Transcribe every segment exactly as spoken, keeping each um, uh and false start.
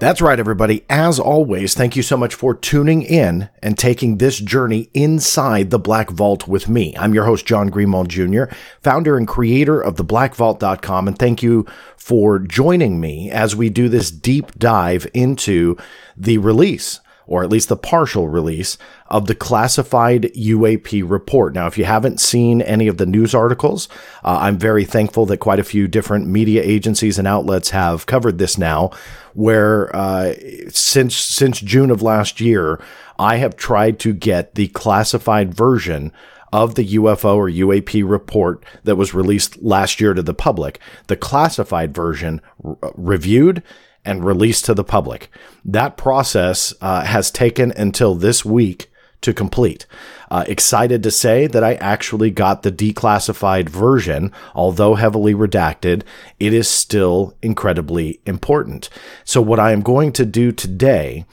That's right, everybody. As always, thank you so much for tuning in and taking this journey inside the Black Vault with me. I'm your host, John Greenwald Junior, founder and creator of the black vault dot com, and thank you for joining me as we do this deep dive into the release, or at least the partial release, of the classified U A P report. Now, if you haven't seen any of the news articles, uh, I'm very thankful that quite a few different media agencies and outlets have covered this now, where uh, since since June of last year, I have tried to get the classified version of the U F O or U A P report that was released last year to the public, the classified version r- reviewed and released to the public. That process uh, has taken until this week to complete. Uh, excited to say that I actually got the declassified version, although heavily redacted. It is still incredibly important. So what I am going to do today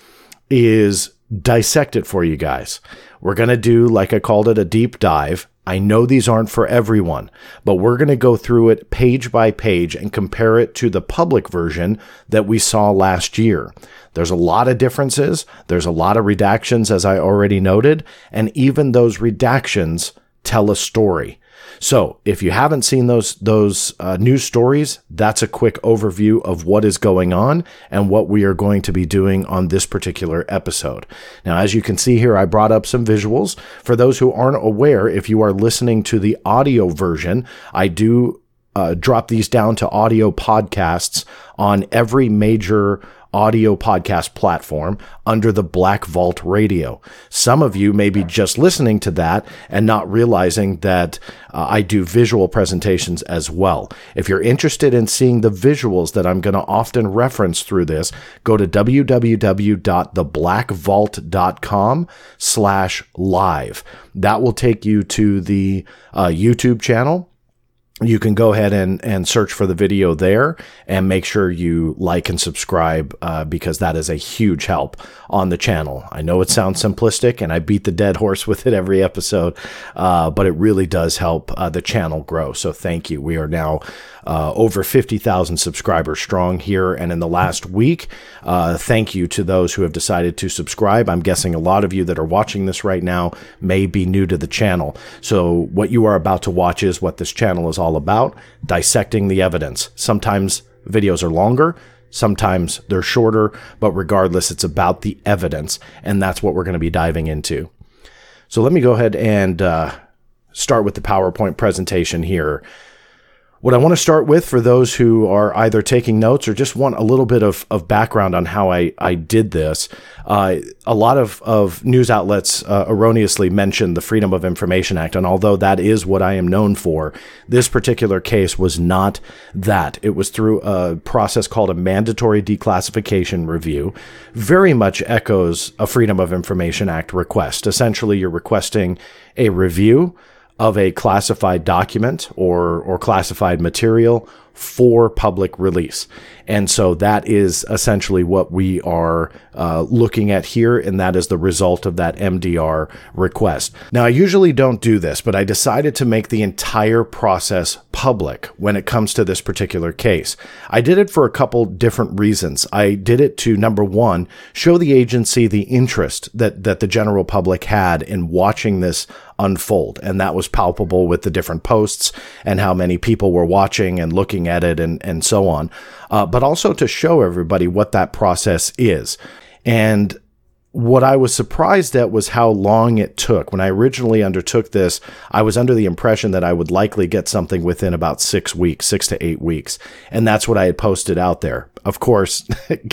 is dissect it for you guys. We're going to do, like I called it, a deep dive. I know these aren't for everyone, but we're going to go through it page by page and compare it to the public version that we saw last year. There's a lot of differences. There's a lot of redactions, as I already noted, and even those redactions tell a story. So if you haven't seen those those uh, news stories, that's a quick overview of what is going on and what we are going to be doing on this particular episode. Now, as you can see here, I brought up some visuals. For those who aren't aware, if you are listening to the audio version, I do uh, drop these down to audio podcasts on every major audio podcast platform under the Black Vault Radio. Some of you may be just listening to that and not realizing that uh, I do visual presentations as well. If you're interested in seeing the visuals that I'm going to often reference through this, go to w w w dot the black vault dot com slash live. That will take you to the uh, YouTube channel. You can go ahead and, and search for the video there and make sure you like and subscribe uh, because that is a huge help on the channel. I know it sounds simplistic and I beat the dead horse with it every episode, uh, but it really does help uh, the channel grow. So thank you. We are now uh, over fifty thousand subscribers strong here. And in the last week, uh, thank you to those who have decided to subscribe. I'm guessing a lot of you that are watching this right now may be new to the channel. So what you are about to watch is what this channel is all about, dissecting the evidence. Sometimes videos are longer, sometimes they're shorter, but regardless, it's about the evidence, and that's what we're going to be diving into. So let me go ahead and uh, start with the PowerPoint presentation here. What I want to start with, for those who are either taking notes or just want a little bit of, of background on how I, I did this, uh, a lot of, of news outlets uh, erroneously mentioned the Freedom of Information Act, and although that is what I am known for, this particular case was not that. It was through a process called a mandatory declassification review. Very much echoes a Freedom of Information Act request. Essentially, you're requesting a review of a classified document or or classified material for public release. And so that is essentially what we are uh, looking at here, and that is the result of that M D R request. Now, I usually don't do this, but I decided to make the entire process public when it comes to this particular case. I did it for a couple different reasons. I did it to, number one, show the agency the interest that, that the general public had in watching this unfold, and that was palpable with the different posts and how many people were watching and looking at it and, and so on, uh, but also to show everybody what that process is. And what I was surprised at was how long it took. When I originally undertook this, I was under the impression that I would likely get something within about six weeks, six to eight weeks. And that's what I had posted out there. Of course,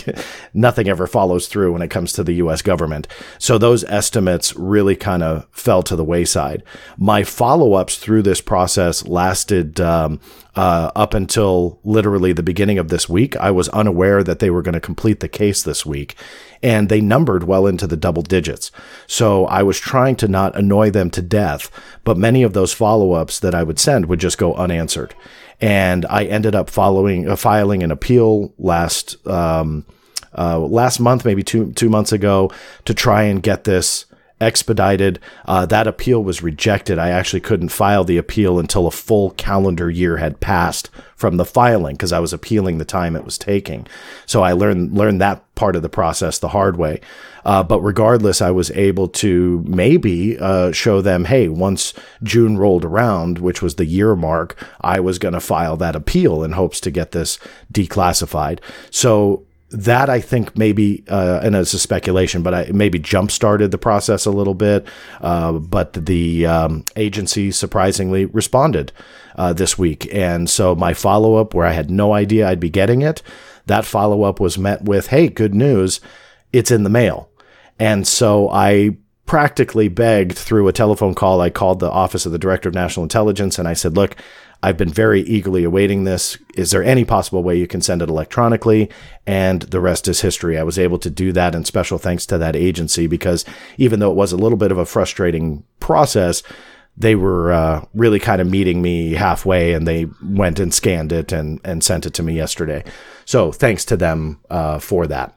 nothing ever follows through when it comes to the U S government. So those estimates really kind of fell to the wayside. My follow-ups through this process lasted um, uh, up until literally the beginning of this week. I was unaware that they were going to complete the case this week, and they numbered well into the double digits. So I was trying to not annoy them to death, but many of those follow-ups that I would send would just go unanswered. And I ended up following, uh, filing an appeal last um, uh, last month, maybe two two months ago, to try and get this expedited. Uh, that appeal was rejected. I actually couldn't file the appeal until a full calendar year had passed from the filing because I was appealing the time it was taking. So I learned learned that part of the process the hard way. Uh, but regardless, I was able to maybe uh, show them, hey, once June rolled around, which was the year mark, I was going to file that appeal in hopes to get this declassified. So that, I think, maybe, uh, and it's a speculation, but I maybe jump-started the process a little bit. Uh, but the um, agency surprisingly responded uh, this week. And so my follow-up, where I had no idea I'd be getting it, that follow-up was met with, hey, good news, it's in the mail. And so I practically begged through a telephone call. I called the Office of the Director of National Intelligence, and I said, look, I've been very eagerly awaiting this. Is there any possible way you can send it electronically? And the rest is history. I was able to do that, and special thanks to that agency, because even though it was a little bit of a frustrating process, they were uh, really kind of meeting me halfway, and they went and scanned it and, and sent it to me yesterday. So thanks to them uh, for that.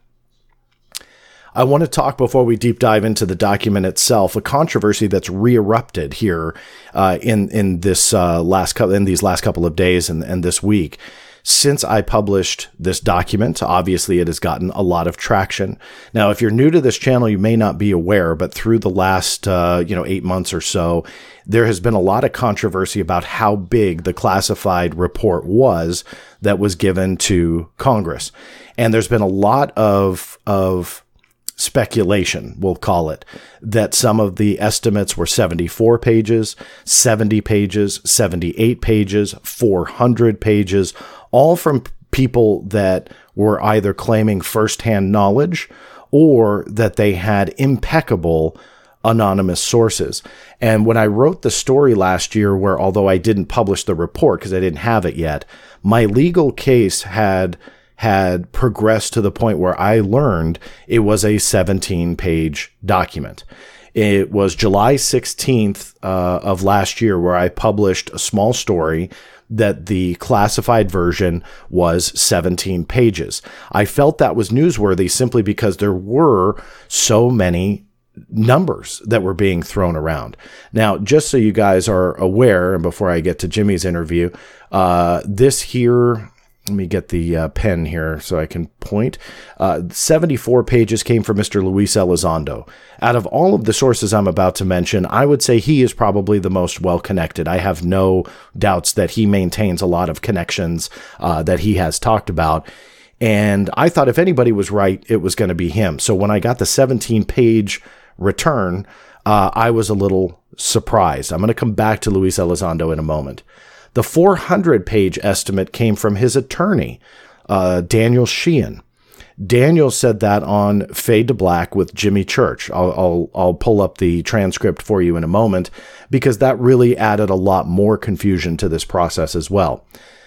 I want to talk, before we deep dive into the document itself, a controversy that's re-erupted here uh, in in this uh, last couple in these last couple of days and, and this week. Since I published this document, obviously it has gotten a lot of traction. Now, if you're new to this channel, you may not be aware, but through the last uh, you know eight months or so, there has been a lot of controversy about how big the classified report was that was given to Congress, and there's been a lot of of speculation, we'll call it, that some of the estimates were seventy-four pages, seventy pages, seventy-eight pages, four hundred pages, all from people that were either claiming firsthand knowledge or that they had impeccable anonymous sources. And when I wrote the story last year, where although I didn't publish the report because I didn't have it yet, my legal case had had progressed to the point where I learned it was a seventeen page document. It was July sixteenth uh, of last year where I published a small story that the classified version was seventeen pages. I felt that was newsworthy simply because there were so many numbers that were being thrown around. Now, just so you guys are aware, and before I get to Jimmy's interview, uh, this here, let me get the uh, pen here so I can point. Uh, seventy-four pages came from Mister Luis Elizondo. Out of all of the sources I'm about to mention, I would say he is probably the most well-connected. I have no doubts that he maintains a lot of connections uh, that he has talked about. And I thought if anybody was right, it was going to be him. So when I got the seventeen page return, uh, I was a little surprised. I'm going to come back to Luis Elizondo in a moment. The four hundred page estimate came from his attorney, uh, Daniel Sheehan. Daniel said that on Fade to Black with Jimmy Church. I'll, I'll, I'll pull up the transcript for you in a moment, because that really added a lot more confusion to this process as well.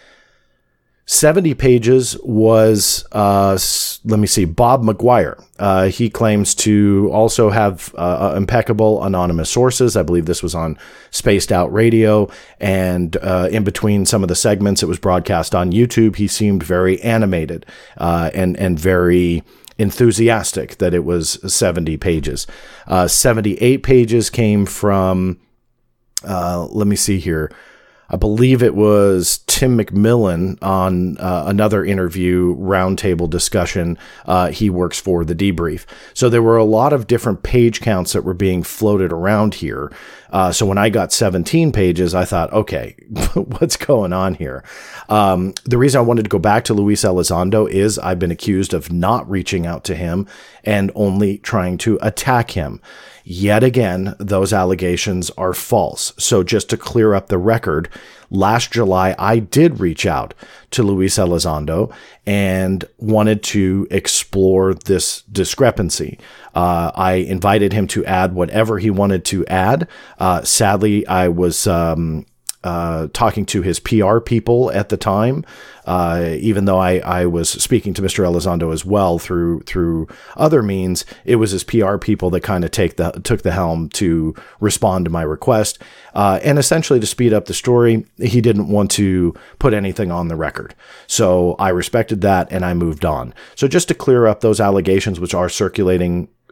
seventy pages was, uh, let me see, Bob McGuire. Uh, he claims to also have uh, impeccable anonymous sources. I believe this was on Spaced Out Radio, and uh, in between some of the segments it was broadcast on YouTube, he seemed very animated uh, and, and very enthusiastic that it was seventy pages. Uh, seventy-eight pages came from, uh, let me see here, I believe it was Tim McMillan on uh, another interview roundtable discussion. Uh, he works for The Debrief. So there were a lot of different page counts that were being floated around here. Uh, so when I got seventeen pages, I thought, okay, what's going on here? Um, the reason I wanted to go back to Luis Elizondo is I've been accused of not reaching out to him and only trying to attack him. Yet again, those allegations are false. So just to clear up the record, last July, I did reach out to Luis Elizondo and wanted to explore this discrepancy. Uh, I invited him to add whatever he wanted to add. Uh, sadly, I was um, uh, talking to his P R people at the time, uh, even though I, I was speaking to Mister Elizondo as well through through other means. It was his P R people that kind of take the took the helm to respond to my request, uh, and essentially to speed up the story. He didn't want to put anything on the record, so I respected that and I moved on. So just to clear up those allegations which are circulating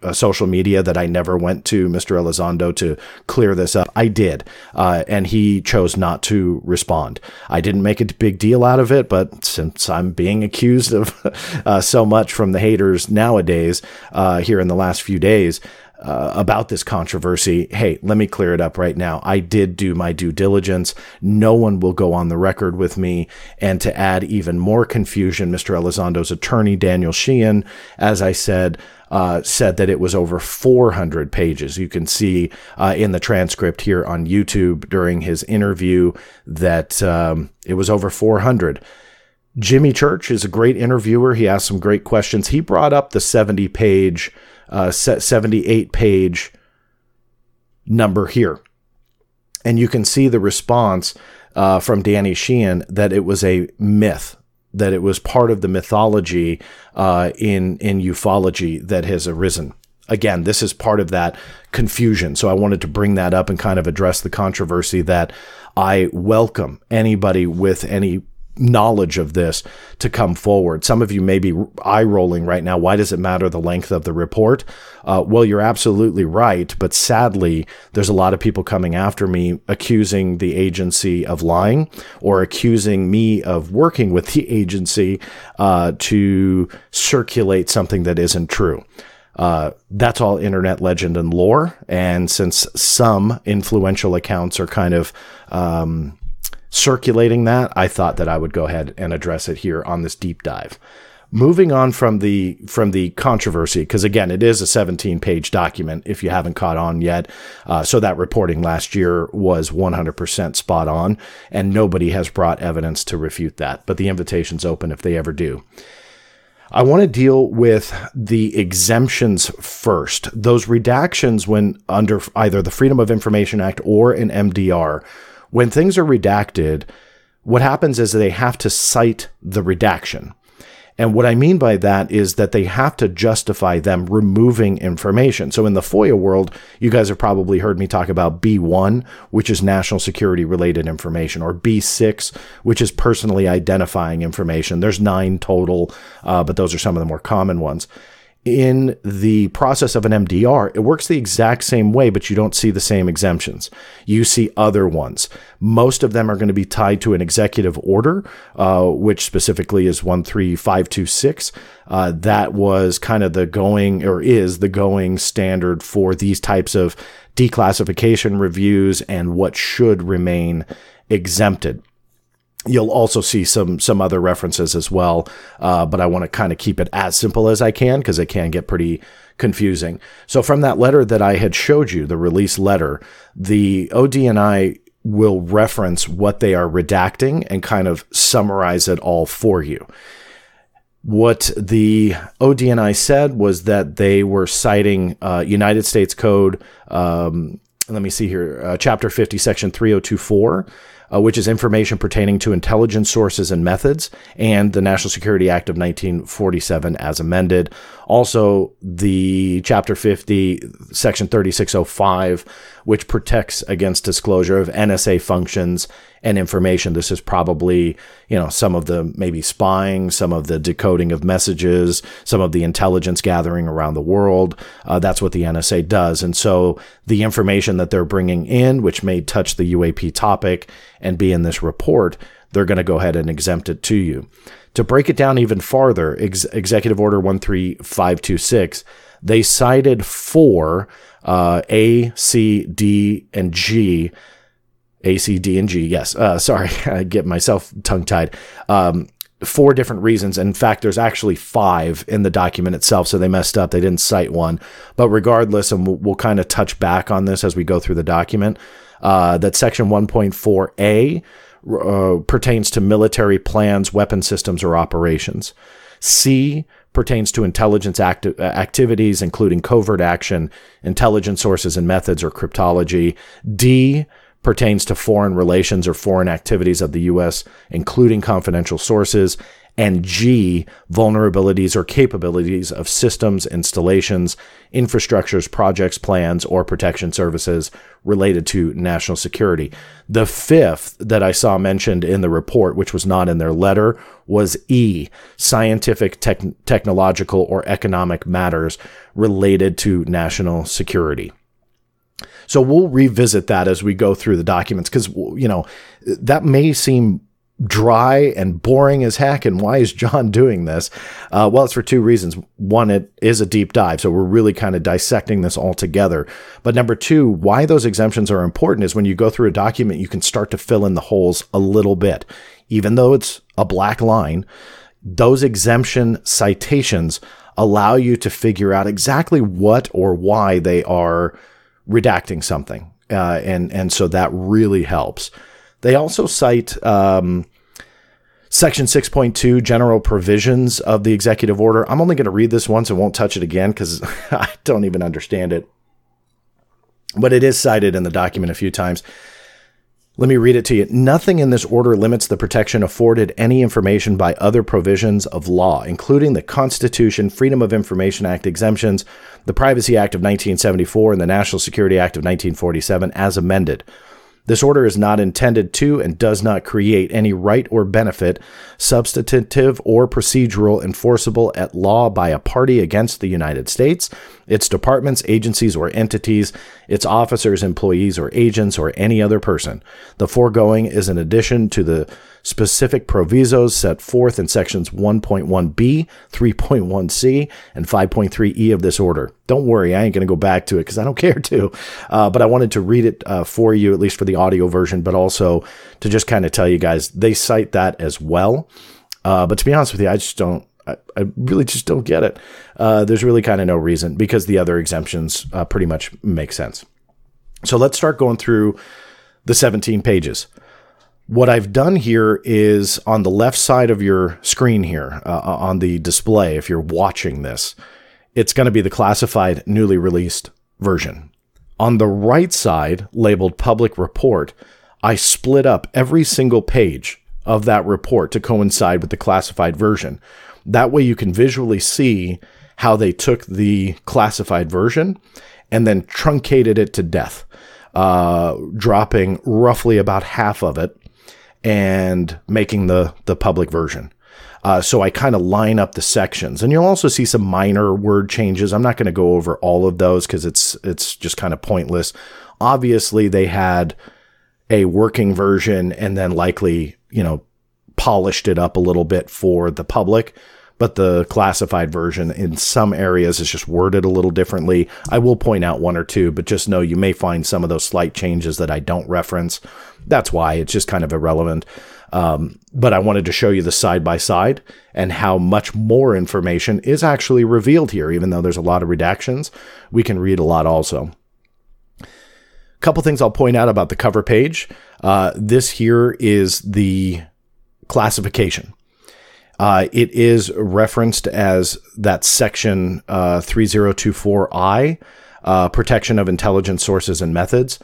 uh, social media that I never went to Mister Elizondo to clear this up. I did, uh, and he chose not to respond. I didn't make a big deal out of it, but since I'm being accused of uh, so much from the haters nowadays, uh, here in the last few days, Uh, about this controversy, hey, let me clear it up right now. I did do my due diligence. No one will go on the record with me. And to add even more confusion, Mister Elizondo's attorney, Daniel Sheehan, as I said, uh, said that it was over four hundred pages. You can see uh, in the transcript here on YouTube during his interview that um, it was over four hundred. Jimmy Church is a great interviewer. He asked some great questions. He brought up the seventy page Uh, seventy-eight page number here. And you can see the response uh, from Danny Sheehan that it was a myth, that it was part of the mythology uh, in, in ufology that has arisen. Again, this is part of that confusion. So I wanted to bring that up and kind of address the controversy that I welcome anybody with any knowledge of this to come forward. Some of you may be eye rolling right now. Why does it matter the length of the report? Uh, well, you're absolutely right. But sadly, there's a lot of people coming after me accusing the agency of lying or accusing me of working with the agency uh, to circulate something that isn't true. Uh, that's all internet legend and lore. And since some influential accounts are kind of, um, circulating that, I thought that I would go ahead and address it here on this deep dive. Moving on from the from the controversy, because again, it is a seventeen page document if you haven't caught on yet. Uh, so that reporting last year was one hundred percent spot on, and nobody has brought evidence to refute that. But the invitation's open if they ever do. I want to deal with the exemptions first. Those redactions when under either the Freedom of Information Act or an M D R. When things are redacted, what happens is they have to cite the redaction. And what I mean by that is that they have to justify them removing information. So in the FOIA world, you guys have probably heard me talk about B one, which is national security related information, or B six, which is personally identifying information. There's nine total, uh, but those are some of the more common ones. In the process of an M D R, it works the exact same way, but you don't see the same exemptions. You see other ones. Most of them are going to be tied to an executive order, uh, which specifically is one three five two six. Uh, that was kind of the going, or is the going standard for these types of declassification reviews and what should remain exempted. You'll also see some some other references as well, uh, but I want to kind of keep it as simple as I can because it can get pretty confusing. So from that letter that I had showed you, the release letter, the O D N I will reference what they are redacting and kind of summarize it all for you. What the O D N I said was that they were citing uh, United States Code, um, let me see here, uh, Chapter fifty, Section three oh two four, Uh, which is information pertaining to intelligence sources and methods, and the National Security Act of nineteen forty-seven as amended. Also, the Chapter fifty, Section thirty-six oh five, which protects against disclosure of N S A functions and information. This is probably, you know, some of the maybe spying, some of the decoding of messages, some of the intelligence gathering around the world. Uh, that's what the N S A does. And so the information that they're bringing in, which may touch the U A P topic and be in this report, they're going to go ahead and exempt it to you. To break it down even farther, Ex- Executive Order one three five two six, they cited four uh, A, C, D, and G. A, C, D, and G, yes. Uh, sorry, I get myself tongue-tied. Um, four different reasons. In fact, there's actually five in the document itself, so they messed up. They didn't cite one. But regardless, and we'll, we'll kind of touch back on this as we go through the document, uh, that Section one point four A uh, pertains to military plans, weapon systems, or operations. C pertains to intelligence acti- activities, including covert action, intelligence sources and methods, or cryptology. D pertains to foreign relations or foreign activities of the U S, including confidential sources. and G, vulnerabilities or capabilities of systems, installations, infrastructures, projects, plans, or protection services related to national security. The fifth that I saw mentioned in the report, which was not in their letter, was E, scientific, tech, technological, or economic matters related to national security. So we'll revisit that as we go through the documents, because, you know, that may seem dry and boring as heck. And why is John doing this? Uh, well, it's for two reasons. One, it is a deep dive, so we're really kind of dissecting this all together. But number two, why those exemptions are important is when you go through a document, you can start to fill in the holes a little bit. Even though it's a black line, those exemption citations allow you to figure out exactly what or why they are redacting something. Uh, and, and so that really helps. They also cite um, Section six point two, general provisions of the executive order. I'm only going to read this once and won't touch it again because I don't even understand it. But it is cited in the document a few times. Let me read it to you. Nothing in this order limits the protection afforded any information by other provisions of law, including the Constitution, Freedom of Information Act exemptions, the Privacy Act of nineteen seventy-four, and the National Security Act of nineteen forty-seven as amended. This order is not intended to and does not create any right or benefit, substantive or procedural, enforceable at law by a party against the United States, its departments, agencies, or entities, its officers, employees, or agents, or any other person. The foregoing is in addition to the specific provisos set forth in sections one point one B, three point one C, and five point three E of this order. Don't worry, I ain't going to go back to it because I don't care to, uh, but I wanted to read it uh, for you, at least for the audio version, but also to just kind of tell you guys, they cite that as well. Uh, but to be honest with you, I just don't, I, I really just don't get it. Uh, there's really kind of no reason because the other exemptions uh, pretty much make sense. So let's start going through the seventeen pages. What I've done here is on the left side of your screen here, uh, on the display, if you're watching this, it's going to be the classified newly released version. On the right side, labeled public report, I split up every single page of that report to coincide with the classified version. That way you can visually see how they took the classified version and then truncated it to death, uh, dropping roughly about half of it and making the, the public version. Uh, so I kind of line up the sections, and you'll also see some minor word changes. I'm not going to go over all of those because it's it's just kind of pointless. Obviously, they had a working version and then likely, you know, polished it up a little bit for the public. But the classified version in some areas is just worded a little differently. I will point out one or two, but just know you may find some of those slight changes that I don't reference. That's why it's just kind of irrelevant. Um, but I wanted to show you the side by side and how much more information is actually revealed here. Even though there's a lot of redactions, we can read a lot also. A couple things I'll point out about the cover page. Uh, this here is the classification. Uh, it is referenced as that section uh, three oh two four I, uh, protection of intelligence sources and methods.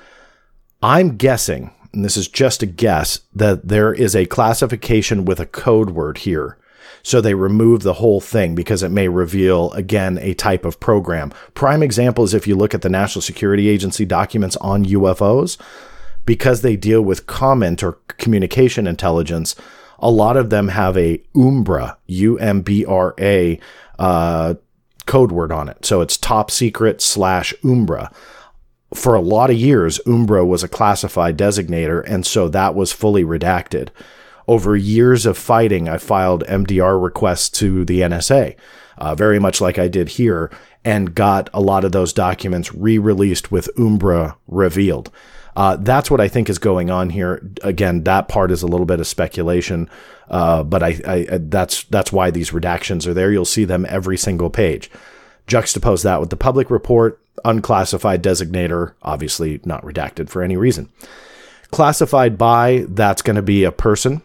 I'm guessing, and this is just a guess, that there is a classification with a code word here. So they remove the whole thing because it may reveal, again, a type of program. Prime example is if you look at the National Security Agency documents on U F Os, because they deal with comment or communication intelligence, a lot of them have a Umbra, U M B R A, uh, code word on it. So it's top secret slash Umbra. For a lot of years, Umbra was a classified designator, and so that was fully redacted. Over years of fighting, I filed M D R requests to the N S A, uh, very much like I did here, and got a lot of those documents re-released with Umbra revealed. Uh, that's what I think is going on here. Again, that part is a little bit of speculation, uh, but I, I, that's that's why these redactions are there. You'll see them every single page. Juxtapose that with the public report, unclassified designator, obviously not redacted for any reason. Classified by, that's going to be a person.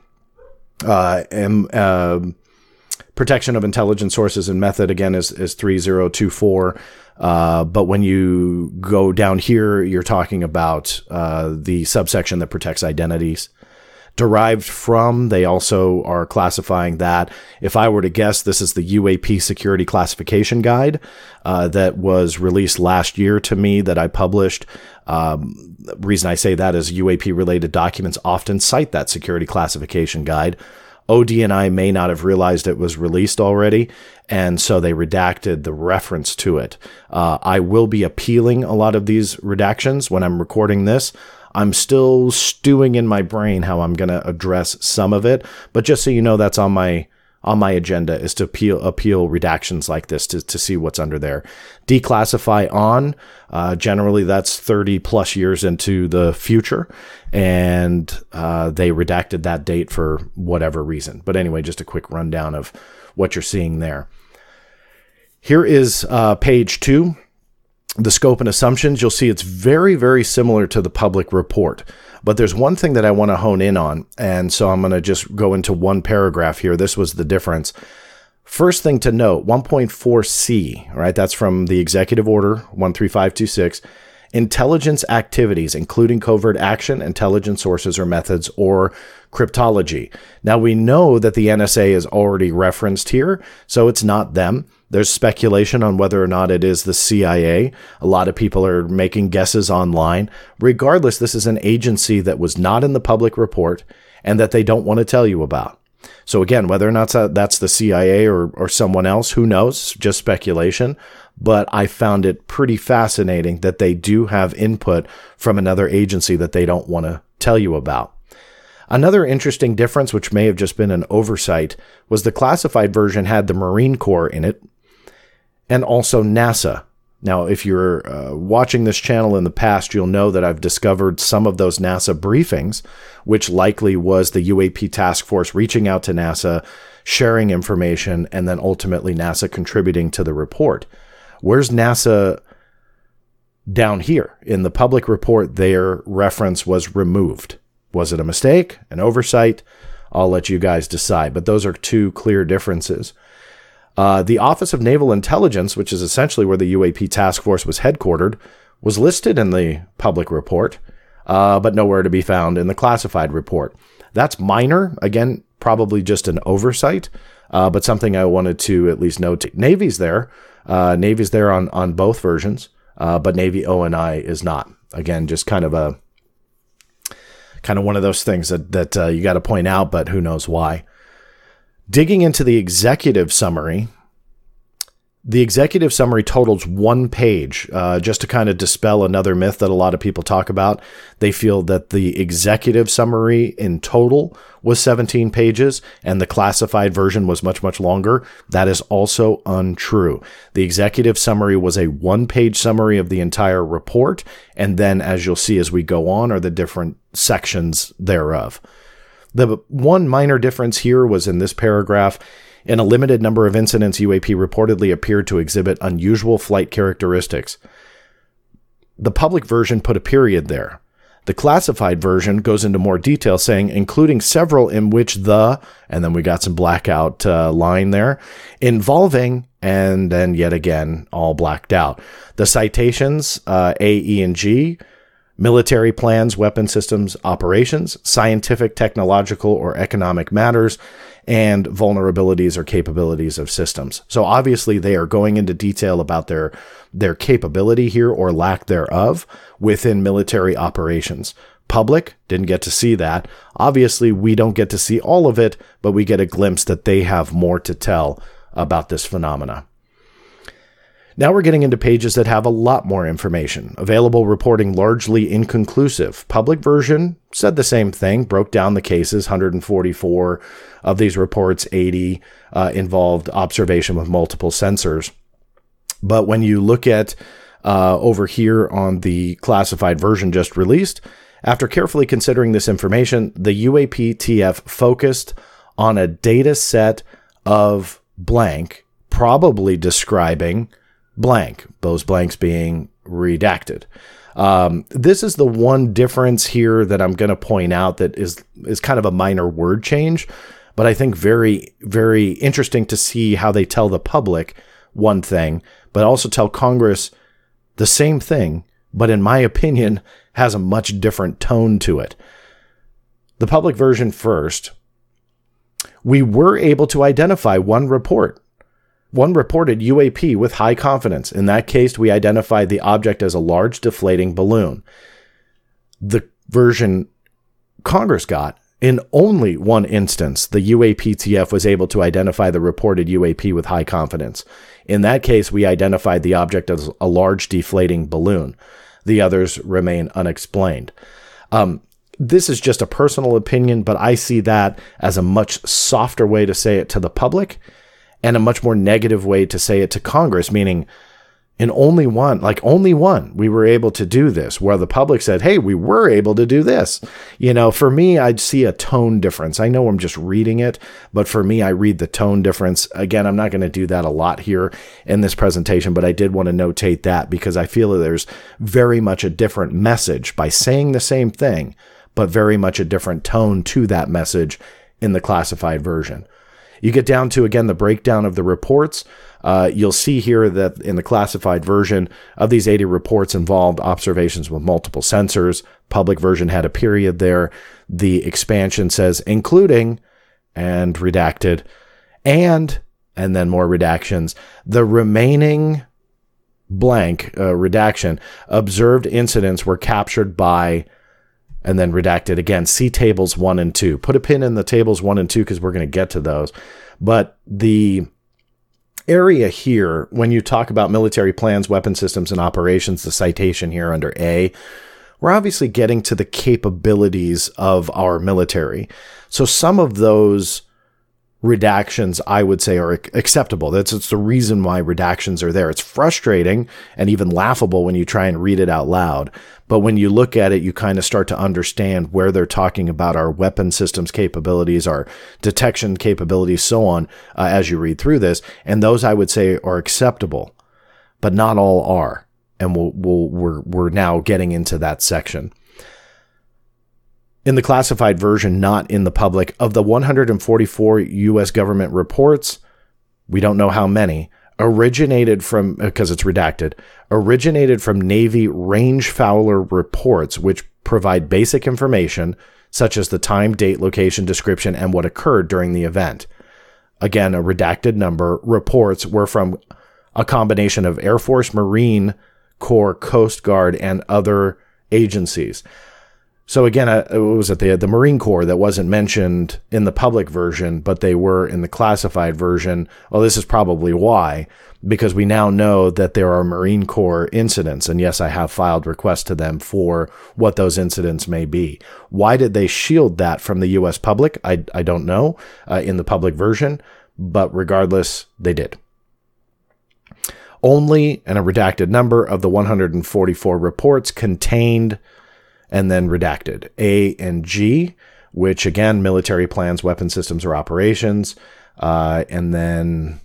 Uh, and, uh, protection of intelligence sources and method, again, is, is three oh two four. Uh, but when you go down here, you're talking about uh, the subsection that protects identities. derived from. They also are classifying that. If I were to guess, this is the U A P Security Classification Guide uh, that was released last year to me that I published. Um, the reason I say that is U A P-related documents often cite that Security Classification Guide. O D and I may not have realized it was released already, and so they redacted the reference to it. Uh, I will be appealing a lot of these redactions when I'm recording this. I'm still stewing in my brain how I'm going to address some of it, but just so you know, that's on my on my agenda is to appeal appeal redactions like this to, to see what's under there. Declassify on, uh, generally that's thirty plus years into the future, and uh, they redacted that date for whatever reason. But anyway, just a quick rundown of what you're seeing there. Here is uh, page two, the scope and assumptions. You'll see it's very, very similar to the public report. But there's one thing that I want to hone in on, and so I'm going to just go into one paragraph here. This was the difference. First thing to note, one point four C, right? That's from the Executive Order one three five two six. Intelligence activities, including covert action, intelligence sources or methods, or cryptology. Now, we know that the N S A is already referenced here, so it's not them. There's speculation on whether or not it is the C I A. A lot of people are making guesses online. Regardless, this is an agency that was not in the public report and that they don't want to tell you about. So again, whether or not that's the C I A or, or someone else, who knows? Just speculation. But I found it pretty fascinating that they do have input from another agency that they don't want to tell you about. Another interesting difference, which may have just been an oversight, was the classified version had the Marine Corps in it and also NASA. Now, if you're uh, watching this channel in the past, you'll know that I've discovered some of those NASA briefings, which likely was the U A P task force reaching out to NASA, sharing information, and then ultimately NASA contributing to the report. Where's NASA down here? In the public report, their reference was removed. Was it a mistake, an oversight? I'll let you guys decide, but those are two clear differences. Uh, the Office of Naval Intelligence, which is essentially where the U A P task force was headquartered, was listed in the public report, uh, but nowhere to be found in the classified report. That's minor. Again, probably just an oversight, uh, but something I wanted to at least note. Navy's there. Uh, Navy's there on, on both versions, uh, but Navy O and I is not. Again, just kind of a kind of one of those things that, that uh, you got to point out, but who knows why. Digging into the executive summary, the executive summary totals one page, uh, just to kind of dispel another myth that a lot of people talk about. They feel that the executive summary in total was seventeen pages and the classified version was much, much longer. That is also untrue. The executive summary was a one-page summary of the entire report, and then, as you'll see as we go on, are the different sections thereof. The one minor difference here was in this paragraph. In a limited number of incidents, U A P reportedly appeared to exhibit unusual flight characteristics. The public version put a period there. The classified version goes into more detail, saying, including several in which the, and then we got some blackout uh, line there, involving, and then yet again, all blacked out. The citations, uh, A, E, and G, military plans, weapon systems, operations, scientific, technological, or economic matters, and vulnerabilities or capabilities of systems. So obviously they are going into detail about their their capability here or lack thereof within military operations. Public didn't get to see that. Obviously we don't get to see all of it, but we get a glimpse that they have more to tell about this phenomena. Now we're getting into pages that have a lot more information. Available reporting largely inconclusive. Public version said the same thing, broke down the cases, one hundred forty-four of these reports, eighty uh, involved observation with multiple sensors. But when you look at uh, over here on the classified version just released, after carefully considering this information, the U A P T F focused on a data set of blank, probably describing blank, those blanks being redacted. Um, this is the one difference here that I'm going to point out that is, is kind of a minor word change, but I think very, very interesting to see how they tell the public one thing, but also tell Congress the same thing, but in my opinion, has a much different tone to it. the public version first, we were able to identify one report, one reported U A P with high confidence. In that case, we identified the object as a large deflating balloon. The version Congress got, in only one instance, the U A P T F was able to identify the reported U A P with high confidence. In that case, we identified the object as a large deflating balloon. The others remain unexplained. Um, this is just a personal opinion, but I see that as a much softer way to say it to the public and a much more negative way to say it to Congress, meaning in only one, like only one, we were able to do this, where the public said, hey, we were able to do this. You know, for me, I'd see a tone difference. I know I'm just reading it, but for me, I read the tone difference. Again, I'm not going to do that a lot here in this presentation, but I did want to notate that because I feel that there's very much a different message by saying the same thing, but very much a different tone to that message in the classified version. You get down to, again, the breakdown of the reports. Uh, you'll see here that in the classified version of these eighty reports involved observations with multiple sensors. Public version had a period there. The expansion says including and redacted and, and then more redactions. The remaining blank uh, redaction, observed incidents were captured by, and then redacted again. See tables one and two. Put a pin in the tables one and two because we're going to get to those. But the area here, when you talk about military plans, weapon systems, and operations, the citation here under A, we're obviously getting to the capabilities of our military. So some of those redactions, I would say, are acceptable. That's it's the reason why redactions are there. It's frustrating and even laughable when you try and read it out loud. But when you look at it, you kind of start to understand where they're talking about our weapon systems capabilities, our detection capabilities, so on, uh, as you read through this. And those, I would say, are acceptable, but not all are. And we'll, we'll, we're, we're now getting into that section. In the classified version, not in the public, of the one hundred forty-four U S government reports, we don't know how many, originated from, because it's redacted, originated from Navy range Fowler reports, which provide basic information, such as the time, date, location, description, and what occurred during the event. Again, a redacted number. Reports were from a combination of Air Force, Marine Corps, Coast Guard, and other agencies. So again, uh, it was at the the Marine Corps that wasn't mentioned in the public version, but they were in the classified version. Well, this is probably why, because we now know that there are Marine Corps incidents. And yes, I have filed requests to them for what those incidents may be. Why did they shield that from the U S public? I, I don't know uh, in the public version, but regardless, they did. Only, and a redacted number of the one hundred forty-four reports contained and then redacted A and G, which again, military plans, weapon systems, or operations. Uh, and then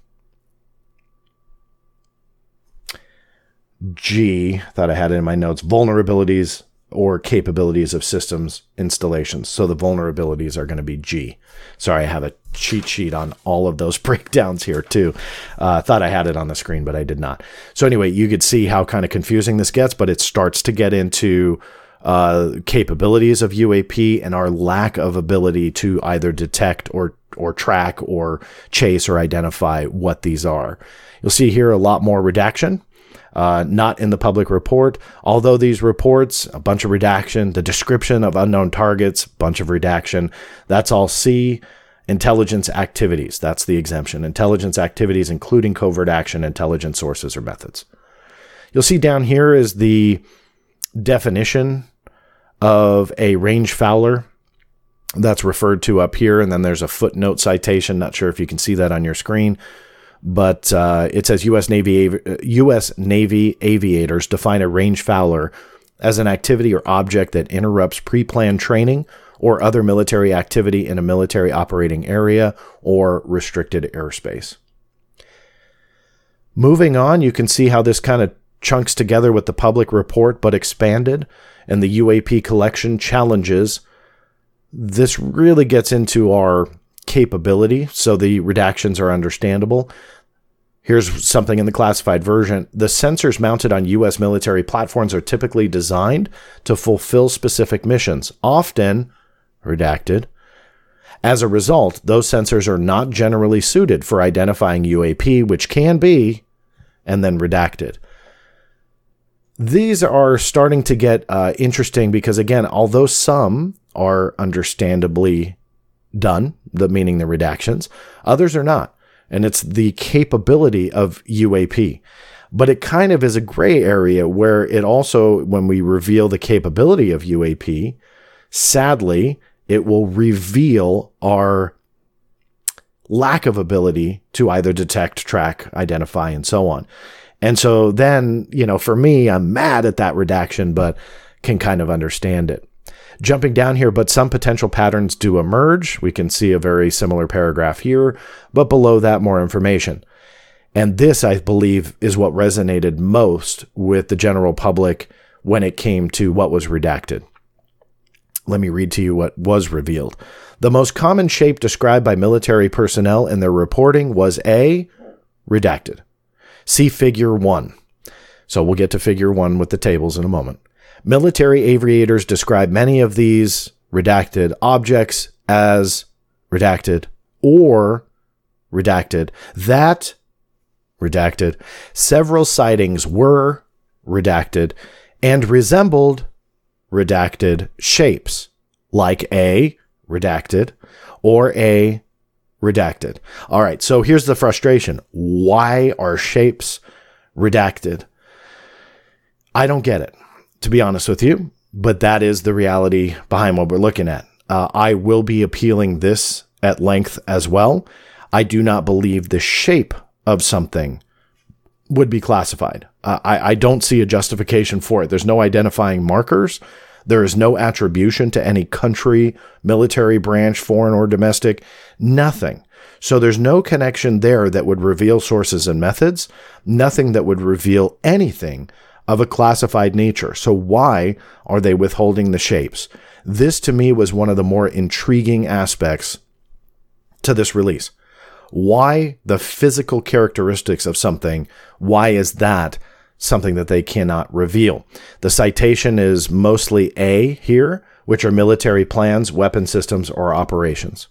G, thought I had it in my notes, vulnerabilities or capabilities of systems installations. So the vulnerabilities are going to be G. Sorry, I have a cheat sheet on all of those breakdowns here too. Uh, thought I had it on the screen, but I did not. So anyway, you could see how kind of confusing this gets, but it starts to get into uh, capabilities of U A P and our lack of ability to either detect or or track or chase or identify what these are. You'll see here a lot more redaction. Uh, not in the public report, although these reports, a bunch of redaction, the description of unknown targets, bunch of redaction, that's all C. Intelligence activities, that's the exemption. Intelligence activities, including covert action, intelligence sources or methods. You'll see down here is the definition of a range Fowler that's referred to up here, and then there's a footnote citation. Not sure if you can see that on your screen. But uh, it says U S Navy U S Navy aviators define a range Fowler as an activity or object that interrupts pre-planned training or other military activity in a military operating area or restricted airspace. Moving on, you can see how this kind of chunks together with the public report, but expanded, and the U A P collection challenges. This really gets into our capability, so the redactions are understandable. Here's something in the classified version. The sensors mounted on U S military platforms are typically designed to fulfill specific missions, often redacted. As a result, those sensors are not generally suited for identifying U A P, which can be, and then redacted. These are starting to get uh, interesting because, again, although some are understandably done, the meaning the redactions, others are not. And it's the capability of U A P. But it kind of is a gray area where it also, when we reveal the capability of U A P, sadly, it will reveal our lack of ability to either detect, track, identify, and so on. And so then, you know, for me, I'm mad at that redaction, but can kind of understand it. Jumping down here, but some potential patterns do emerge. We can see a very similar paragraph here, but below that, more information. And this, I believe, is what resonated most with the general public when it came to what was redacted. Let me read to you what was revealed. The most common shape described by military personnel in their reporting was A, redacted. See figure one. So we'll get to figure one with the tables in a moment. Military aviators describe many of these redacted objects as redacted or redacted. That redacted. Several sightings were redacted and resembled redacted shapes, like A, redacted, or A, redacted. All right, so here's the frustration. Why are shapes redacted? I don't get it, to be honest with you, but that is the reality behind what we're looking at. Uh, I will be appealing this at length as well. I do not believe the shape of something would be classified. Uh, I, I don't see a justification for it. There's no identifying markers. There is no attribution to any country, military branch, foreign or domestic, nothing. So there's no connection there that would reveal sources and methods, nothing that would reveal anything of a classified nature. So why are they withholding the shapes? This to me was one of the more intriguing aspects to this release. Why the physical characteristics of something? Why is that something that they cannot reveal? The citation is mostly A here, which are military plans, weapon systems, or operations.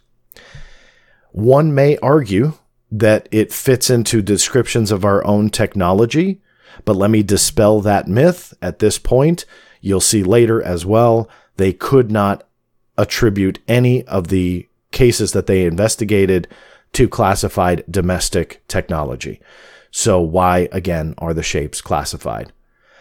One may argue that it fits into descriptions of our own technology, but let me dispel that myth at this point. You'll see later as well, they could not attribute any of the cases that they investigated to classified domestic technology. So why, again, are the shapes classified?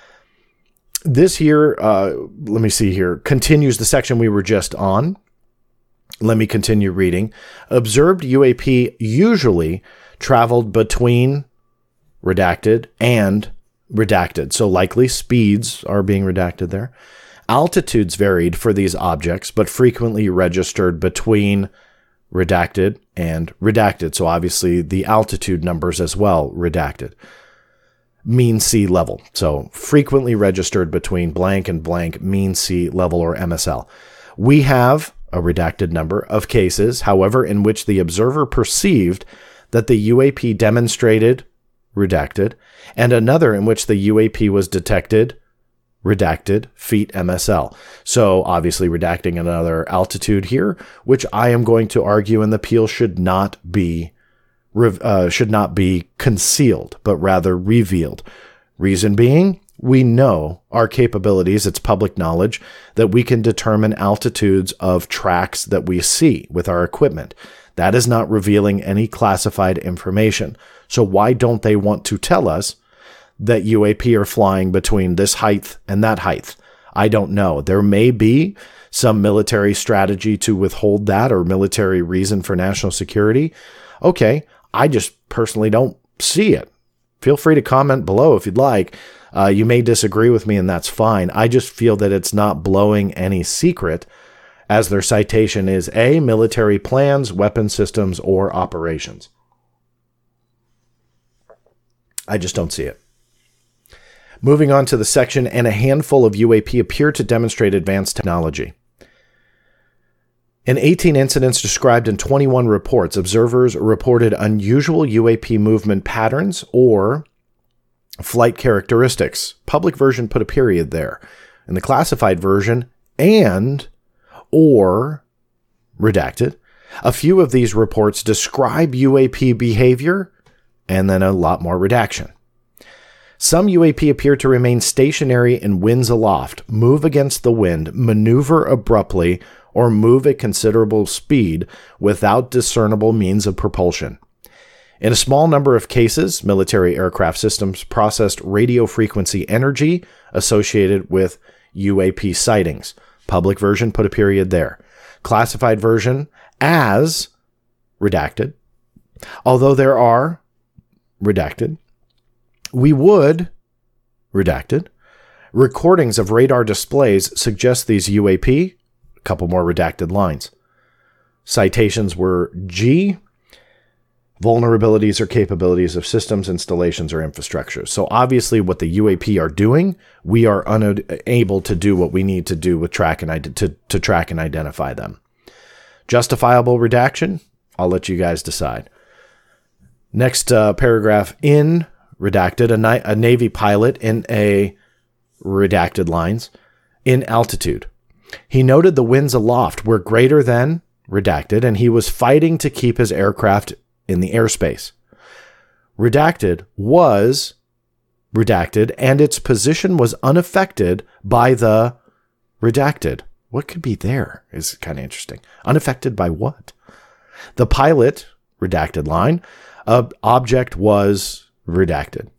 This here, uh, let me see here, continues the section we were just on. Let me continue reading. Observed U A P usually traveled between redacted and redacted. So likely speeds are being redacted there. Altitudes varied for these objects, but frequently registered between redacted and redacted. So obviously the altitude numbers as well, redacted. Mean sea level. So frequently registered between blank and blank mean sea level, or M S L. We have a redacted number of cases, however, in which the observer perceived that the U A P demonstrated redacted, and another in which the U A P was detected redacted feet M S L. So obviously redacting another altitude here, which I am going to argue in the appeal should not be uh, should not be concealed, but rather revealed. Reason being, we know our capabilities. It's public knowledge that we can determine altitudes of tracks that we see with our equipment. That is not revealing any classified information. So why don't they want to tell us that U A P are flying between this height and that height? I don't know. There may be some military strategy to withhold that, or military reason for national security. Okay, I just personally don't see it. Feel free to comment below if you'd like. Uh, you may disagree with me, and that's fine. I just feel that it's not blowing any secret, as their citation is A, military plans, weapon systems, or operations. I just don't see it. Moving on to the section, and a handful of U A P appear to demonstrate advanced technology. In eighteen incidents described in twenty-one reports, observers reported unusual U A P movement patterns or flight characteristics. Public version put a period there. In the classified version, and or redacted. A few of these reports describe U A P behavior, and then a lot more redaction. Some U A P appear to remain stationary in winds aloft, move against the wind, maneuver abruptly, or move at considerable speed without discernible means of propulsion. In a small number of cases, military aircraft systems processed radio frequency energy associated with U A P sightings. Public version, put a period there. Classified version, as redacted. Although there are redacted, we would, redacted, recordings of radar displays suggest these U A P, a couple more redacted lines. Citations were G, vulnerabilities or capabilities of systems, installations, or infrastructure. So obviously what the U A P are doing, we are unable to do what we need to do with track and to, to track and identify them. Justifiable redaction, I'll let you guys decide. Next uh, paragraph, in redacted, a, ni- a Navy pilot in a redacted lines, in altitude. He noted the winds aloft were greater than redacted, and he was fighting to keep his aircraft in the airspace. Redacted was redacted, and its position was unaffected by the redacted. What could be there is kind of interesting. Unaffected by what? The pilot, redacted line, uh, object was redacted.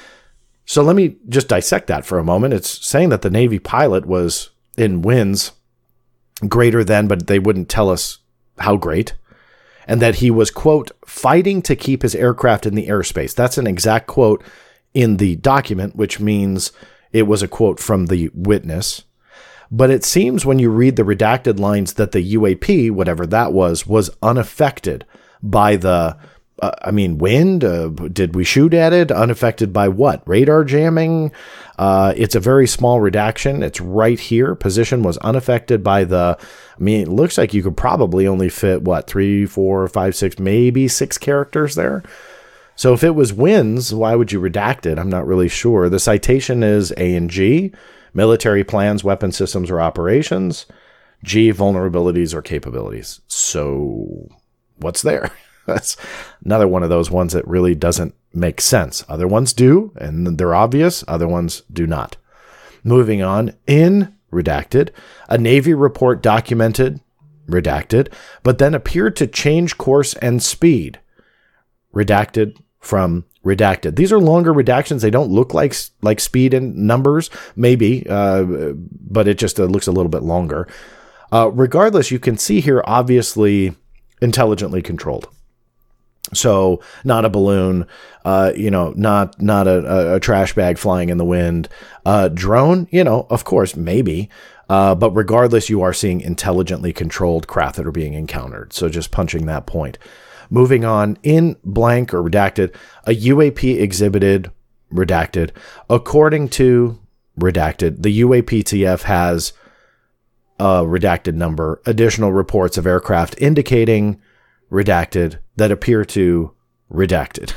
So let me just dissect that for a moment. It's saying that the Navy pilot was in winds greater than, but they wouldn't tell us how great. And that he was, quote, fighting to keep his aircraft in the airspace. That's an exact quote in the document, which means it was a quote from the witness. But it seems when you read the redacted lines that the U A P, whatever that was, was unaffected by the, uh, I mean, wind? Uh, did we shoot at it? Unaffected by what? Radar jamming? Uh, it's a very small redaction. It's right here. Position was unaffected by the, I mean, it looks like you could probably only fit, what, three, four, five, six, maybe six characters there. So if it was winds, why would you redact it? I'm not really sure. The citation is A and G, military plans, weapon systems, or operations. G, vulnerabilities or capabilities. So what's there? That's another one of those ones that really doesn't make sense. Other ones do, and they're obvious. Other ones do not. Moving on, in redacted, a Navy report documented, redacted, but then appeared to change course and speed. Redacted from redacted. These are longer redactions. They don't look like like speed and numbers, maybe, uh, but it just uh, looks a little bit longer. Uh, regardless, you can see here, obviously, intelligently controlled. So not a balloon, uh, you know, not not a, a trash bag flying in the wind. Uh, drone, you know, of course, maybe. Uh, but regardless, you are seeing intelligently controlled craft that are being encountered. So just punching that point. Moving on, in blank or redacted, a U A P exhibited, redacted. According to redacted, the U A P T F has a redacted number, additional reports of aircraft indicating redacted that appear to redacted.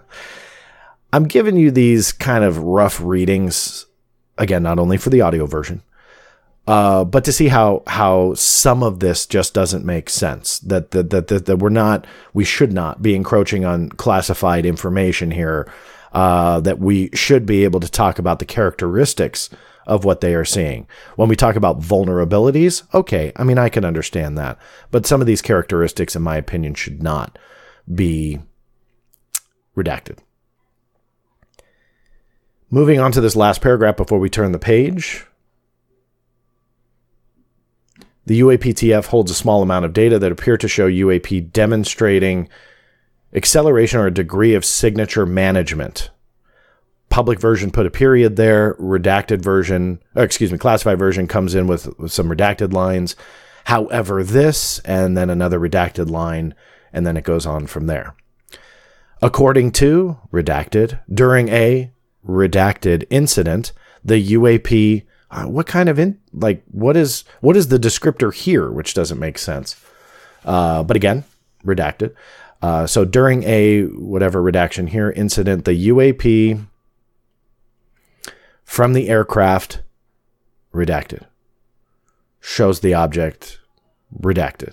I'm giving you these kind of rough readings, again, not only for the audio version, uh, but to see how how some of this just doesn't make sense. That that, that that that we're not, we should not be encroaching on classified information here. Uh, that we should be able to talk about the characteristics of what they are seeing. When we talk about vulnerabilities, okay, I mean, I can understand that. But some of these characteristics, in my opinion, should not be redacted. Moving on to this last paragraph before we turn the page. The U A P T F holds a small amount of data that appear to show U A P demonstrating acceleration or a degree of signature management. Public version, put a period there. Redacted version, or excuse me, classified version comes in with, with some redacted lines. However, this, and then another redacted line, and then it goes on from there. According to redacted, during a redacted incident, the U A P, uh, what kind of, in, like, what is, what is the descriptor here, which doesn't make sense. Uh, but again, redacted. Uh, so during a, whatever redaction here, incident, the U A P from the aircraft, redacted, shows the object, redacted.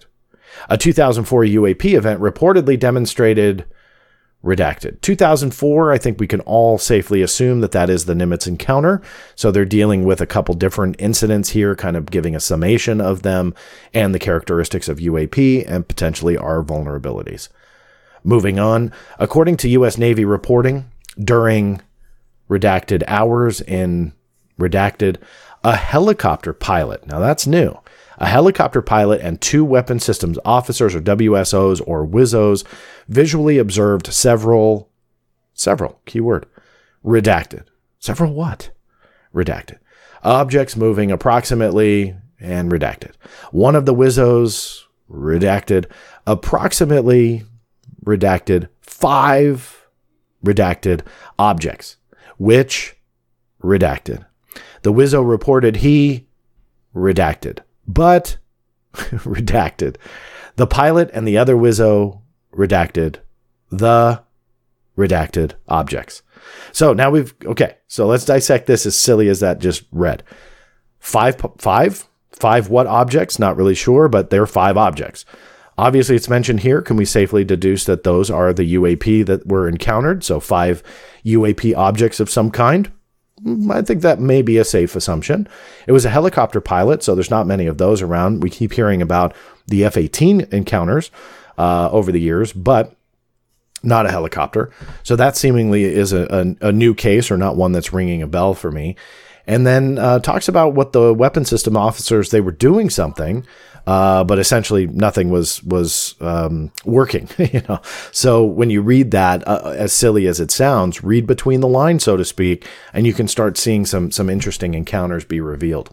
A two thousand four U A P event reportedly demonstrated redacted. two thousand four, I think we can all safely assume that that is the Nimitz encounter. So they're dealing with a couple different incidents here, kind of giving a summation of them and the characteristics of U A P and potentially our vulnerabilities. Moving on, according to U S Navy reporting, during redacted hours in redacted, a helicopter pilot, now that's new, a helicopter pilot and two weapon systems officers, or W S Os or W I Z Os, visually observed several, several, keyword, redacted. Several what? Redacted. Objects moving approximately and redacted. One of the W I Z Os, redacted, approximately redacted, five redacted objects, which redacted. The W I Z O reported he redacted. But redacted. The pilot and the other W I Z O redacted the redacted objects. So now we've, okay, so let's dissect this as silly as that just read. Five, five, five what objects? Not really sure, but they're five objects. Obviously, it's mentioned here. Can we safely deduce that those are the U A P that were encountered? So five U A P objects of some kind? I think that may be a safe assumption. It was a helicopter pilot, so there's not many of those around. We keep hearing about the F eighteen encounters uh, over the years, but not a helicopter. So that seemingly is a, a, a new case, or not one that's ringing a bell for me. And then uh, talks about what the weapon system officers, they were doing something, uh, but essentially nothing was was um, working. You know, so when you read that, uh, as silly as it sounds, read between the lines, so to speak, and you can start seeing some some interesting encounters be revealed.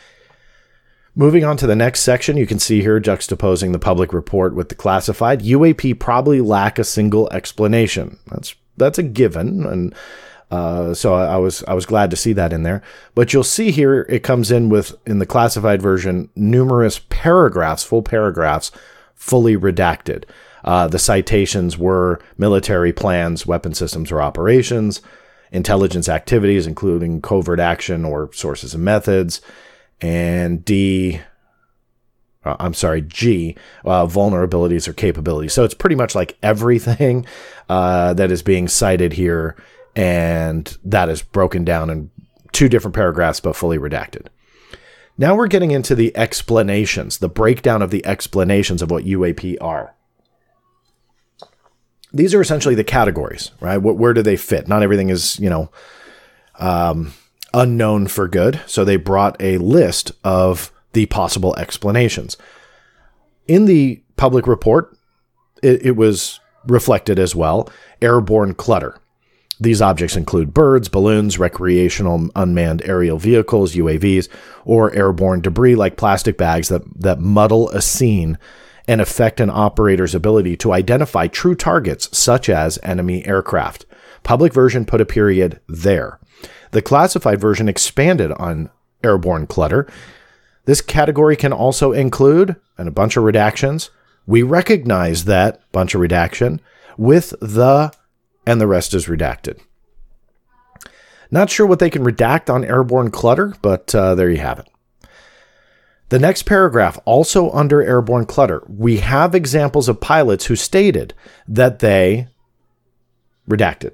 Moving on to the next section, you can see here juxtaposing the public report with the classified. U A P probably lack a single explanation. That's that's a given, and Uh, so I was I was glad to see that in there. But you'll see here it comes in with, in the classified version, numerous paragraphs, full paragraphs, fully redacted. Uh, the citations were military plans, weapon systems or operations, intelligence activities, including covert action or sources and methods, and D, uh, I'm sorry, G, uh, vulnerabilities or capabilities. So it's pretty much like everything uh, that is being cited here, and that is broken down in two different paragraphs, but fully redacted. Now we're getting into the explanations, the breakdown of the explanations of what U A P are. These are essentially the categories, right? Where do they fit? Not everything is, you know, um, unknown for good. So they brought a list of the possible explanations. In the public report, it, it was reflected as well, airborne clutter. These objects include birds, balloons, recreational unmanned aerial vehicles, U A Vs, or airborne debris like plastic bags that, that muddle a scene and affect an operator's ability to identify true targets, such as enemy aircraft. Public version put a period there. The classified version expanded on airborne clutter. This category can also include, and a bunch of redactions, we recognize that, bunch of redaction, with the, and the rest is redacted. Not sure what they can redact on airborne clutter, but uh, there you have it. The next paragraph, also under airborne clutter, we have examples of pilots who stated that they redacted.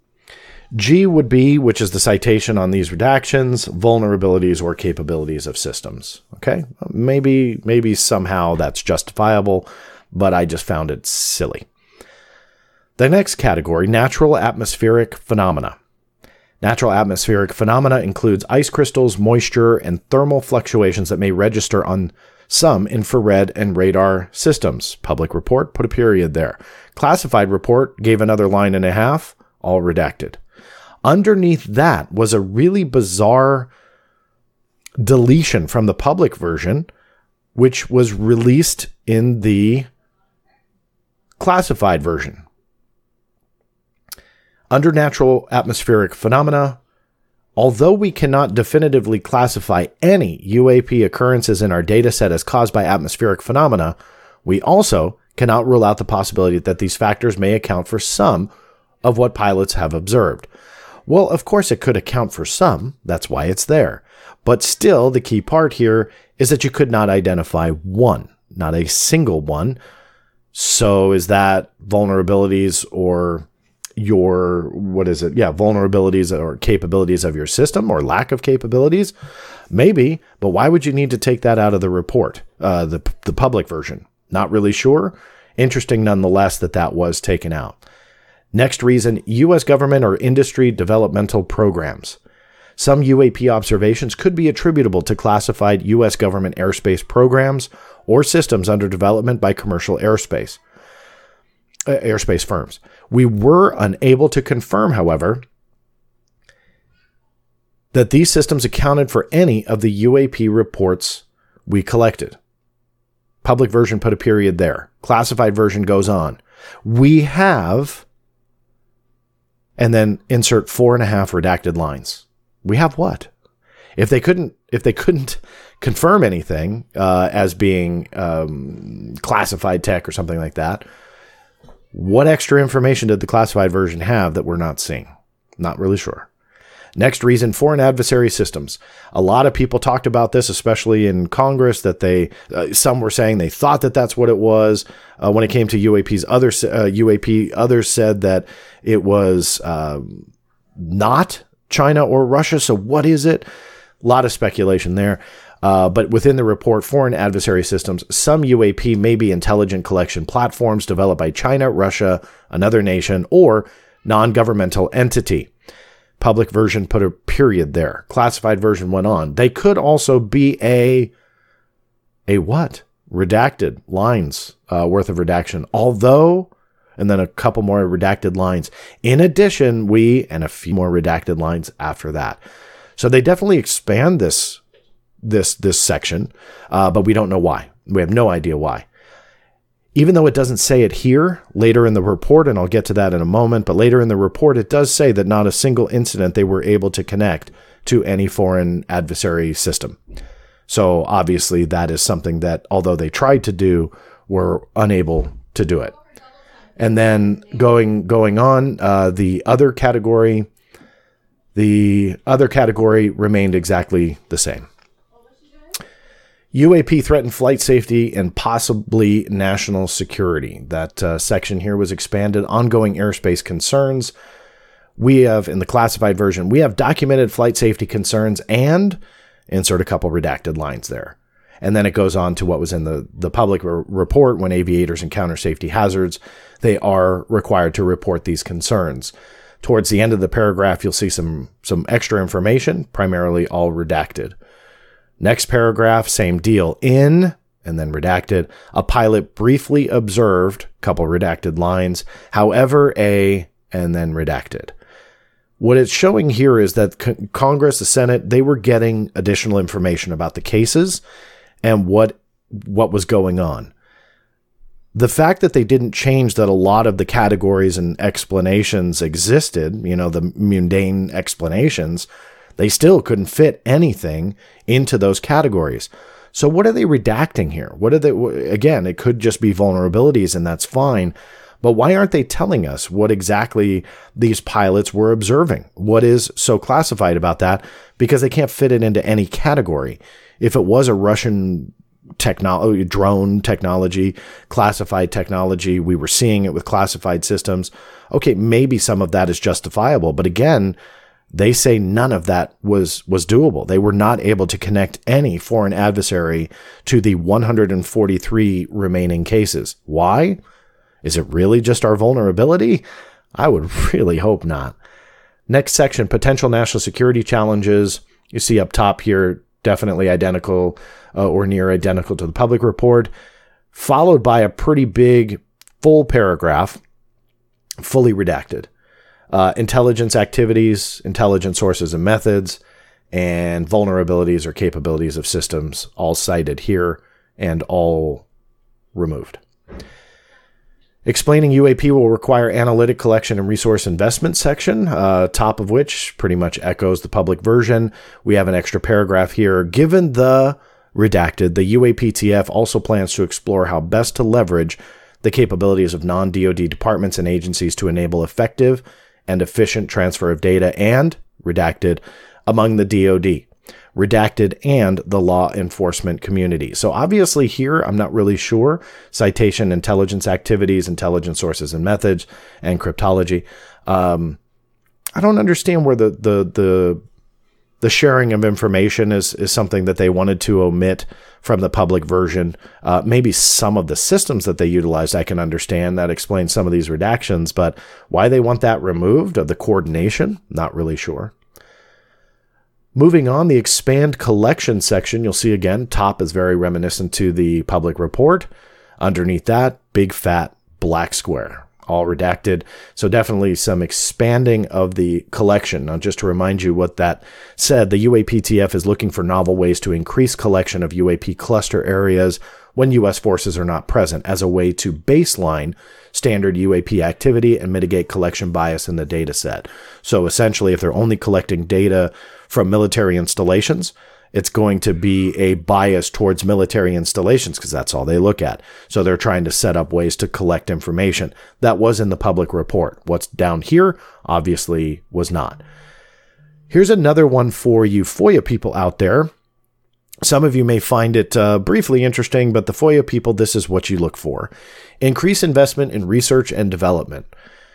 G would be, which is the citation on these redactions, vulnerabilities or capabilities of systems. Okay, maybe maybe somehow that's justifiable, but I just found it silly. The next category, natural atmospheric phenomena. Natural atmospheric phenomena includes ice crystals, moisture, and thermal fluctuations that may register on some infrared and radar systems. Public report, put a period there. Classified report gave another line and a half, all redacted. Underneath that was a really bizarre deletion from the public version, which was released in the classified version. Under natural atmospheric phenomena, although we cannot definitively classify any U A P occurrences in our dataset as caused by atmospheric phenomena, we also cannot rule out the possibility that these factors may account for some of what pilots have observed. Well, of course it could account for some, that's why it's there. But still, the key part here is that you could not identify one. not a single one. So is that vulnerabilities or your, what is it? Yeah, vulnerabilities or capabilities of your system or lack of capabilities? Maybe, but why would you need to take that out of the report, uh, the, the public version? Not really sure. Interesting nonetheless that that was taken out. Next reason, U S government or industry developmental programs. Some U A P observations could be attributable to classified U S government airspace programs or systems under development by commercial airspace, uh, airspace firms. We were unable to confirm, however, that these systems accounted for any of the U A P reports we collected. Public version put a period there. Classified version goes on. We have, and then insert four and a half redacted lines. We have what? If they couldn't, if they couldn't confirm anything uh, as being um, classified tech or something like that, what extra information did the classified version have that we're not seeing? Not really sure. Next reason, foreign adversary systems. A lot of people talked about this, especially in Congress, that they, uh, some were saying they thought that that's what it was. Uh, when it came to U A Ps, other, uh, U A P, others said that it was uh, not China or Russia. So what is it? A lot of speculation there. Uh, but within the report, foreign adversary systems, some U A P may be intelligent collection platforms developed by China, Russia, another nation, or non-governmental entity. Public version put a period there. Classified version went on. They could also be a, a what? Redacted lines uh, worth of redaction. Although, and then a couple more redacted lines. In addition, we, and a few more redacted lines after that. So they definitely expand this, this, this section, uh, but we don't know why. We have no idea why. Even though it doesn't say it here, later in the report, and I'll get to that in a moment, but later in the report, it does say that not a single incident they were able to connect to any foreign adversary system. So obviously that is something that, although they tried to do, were unable to do it. And then going, going on, uh, the other category, the other category remained exactly the same. U A P threatened flight safety and possibly national security. That uh, section here was expanded. Ongoing airspace concerns. We have, in the classified version, we have documented flight safety concerns and insert a couple redacted lines there. And then it goes on to what was in the, the public re- report. When aviators encounter safety hazards, they are required to report these concerns. Towards the end of the paragraph, you'll see some, some extra information, primarily all redacted. Next paragraph, same deal. In, and then redacted, a pilot briefly observed, couple redacted lines, however, a, and then redacted. What it's showing here is that C- Congress, the Senate, they were getting additional information about the cases and what what was going on. The fact that they didn't change that a lot of the categories and explanations existed, you know, the mundane explanations, they still couldn't fit anything into those categories. So what are they redacting here? What are they, again, it could just be vulnerabilities and that's fine, but why aren't they telling us what exactly these pilots were observing? What is so classified about that? Because they can't fit it into any category. If it was a Russian technology, drone technology, classified technology, we were seeing it with classified systems. Okay, maybe some of that is justifiable, but again, they say none of that was, was doable. They were not able to connect any foreign adversary to the one hundred forty-three remaining cases. Why? Is it really just our vulnerability? I would really hope not. Next section, potential national security challenges. You see up top here, definitely identical uh, or near identical to the public report, followed by a pretty big full paragraph, fully redacted. Uh, intelligence activities, intelligence sources and methods, and vulnerabilities or capabilities of systems, all cited here and all removed. Explaining U A P will require analytic collection and resource investment section, uh, top of which pretty much echoes the public version. We have an extra paragraph here. Given the redacted, the U A P T F also plans to explore how best to leverage the capabilities of non-D O D departments and agencies to enable effective and efficient transfer of data and, redacted, among the D O D. redacted, and the law enforcement community. So obviously here, I'm not really sure. Citation, intelligence activities, intelligence sources and methods, and cryptology. Um, I don't understand where the, the, the, the sharing of information is, is something that they wanted to omit from the public version. Uh, maybe some of the systems that they utilized, I can understand. That explains some of these redactions, but why they want that removed of the coordination, not really sure. Moving on, the expand collection section, you'll see again, top is very reminiscent to the public report. Underneath that, big fat black square, all redacted. So definitely some expanding of the collection. Now, just to remind you what that said, the U A P T F is looking for novel ways to increase collection of U A P cluster areas when U S forces are not present as a way to baseline standard U A P activity and mitigate collection bias in the data set. So essentially, if they're only collecting data from military installations, it's going to be a bias towards military installations because that's all they look at. So they're trying to set up ways to collect information. That was in the public report. What's down here obviously was not. Here's another one for you FOIA people out there. Some of you may find it uh, briefly interesting, but the FOIA people, this is what you look for. Increase investment in research and development.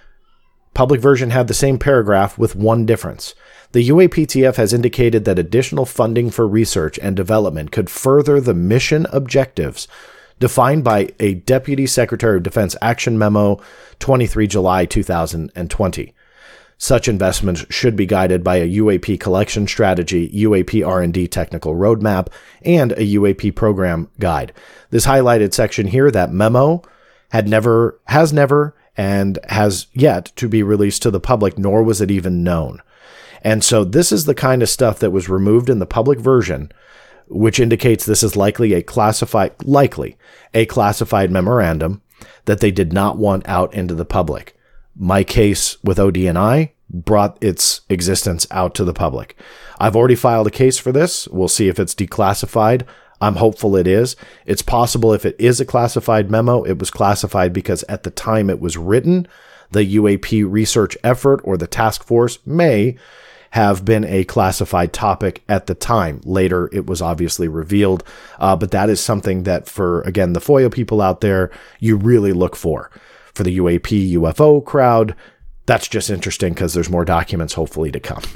Public version had the same paragraph with one difference. The U A P T F has indicated that additional funding for research and development could further the mission objectives defined by a Deputy Secretary of Defense Action Memo, twenty-third July two thousand twenty. Such investments should be guided by a U A P collection strategy, U A P R and D technical roadmap, and a U A P program guide. This highlighted section here, that memo, had never, has never, and has yet to be released to the public, nor was it even known. And so this is the kind of stuff that was removed in the public version, which indicates this is likely a classified, likely a classified memorandum that they did not want out into the public. My case with O D N I brought its existence out to the public. I've already filed a case for this. We'll see if it's declassified. I'm hopeful it is. It's possible if it is a classified memo, it was classified because at the time it was written, the U A P research effort or the task force may have been a classified topic at the time. Later, it was obviously revealed, uh, but that is something that for, again, the FOIA people out there, you really look for. For the U A P U F O crowd, that's just interesting because there's more documents hopefully to come.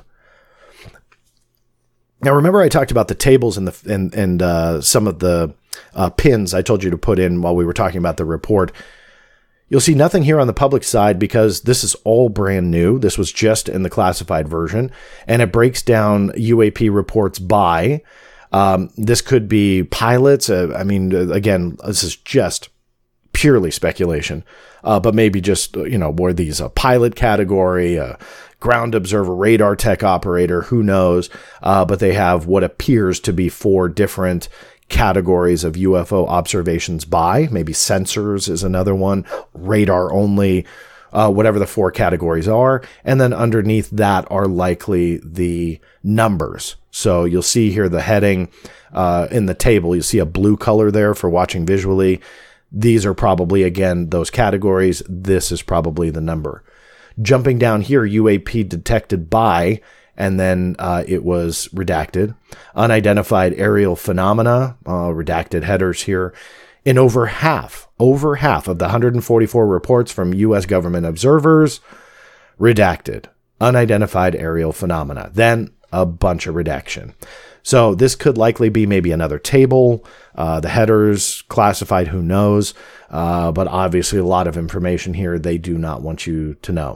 Now, remember I talked about the tables and the and, and uh, some of the uh, pins I told you to put in while we were talking about the report. You'll see nothing here on the public side because this is all brand new. This was just in the classified version, and it breaks down U A P reports by. Um, this could be pilots. Uh, I mean, again, this is just purely speculation, uh, but maybe just, you know, were these a pilot category, a ground observer, radar tech operator, who knows? Uh, but they have what appears to be four different categories of U F O observations by, maybe sensors is another one, radar only, uh, whatever the four categories are. And then underneath that are likely the numbers. So you'll see here the heading uh, in the table, you see a blue color there for watching visually. These are probably, again, those categories. This is probably the number. Jumping down here, U A P detected by, and then uh, it was redacted. Unidentified aerial phenomena, uh, redacted headers here. In over half, over half of the one hundred forty-four reports from U S government observers, redacted. Unidentified aerial phenomena. Then a bunch of redaction. So this could likely be maybe another table. Uh, the headers classified, who knows? Uh, but obviously a lot of information here they do not want you to know.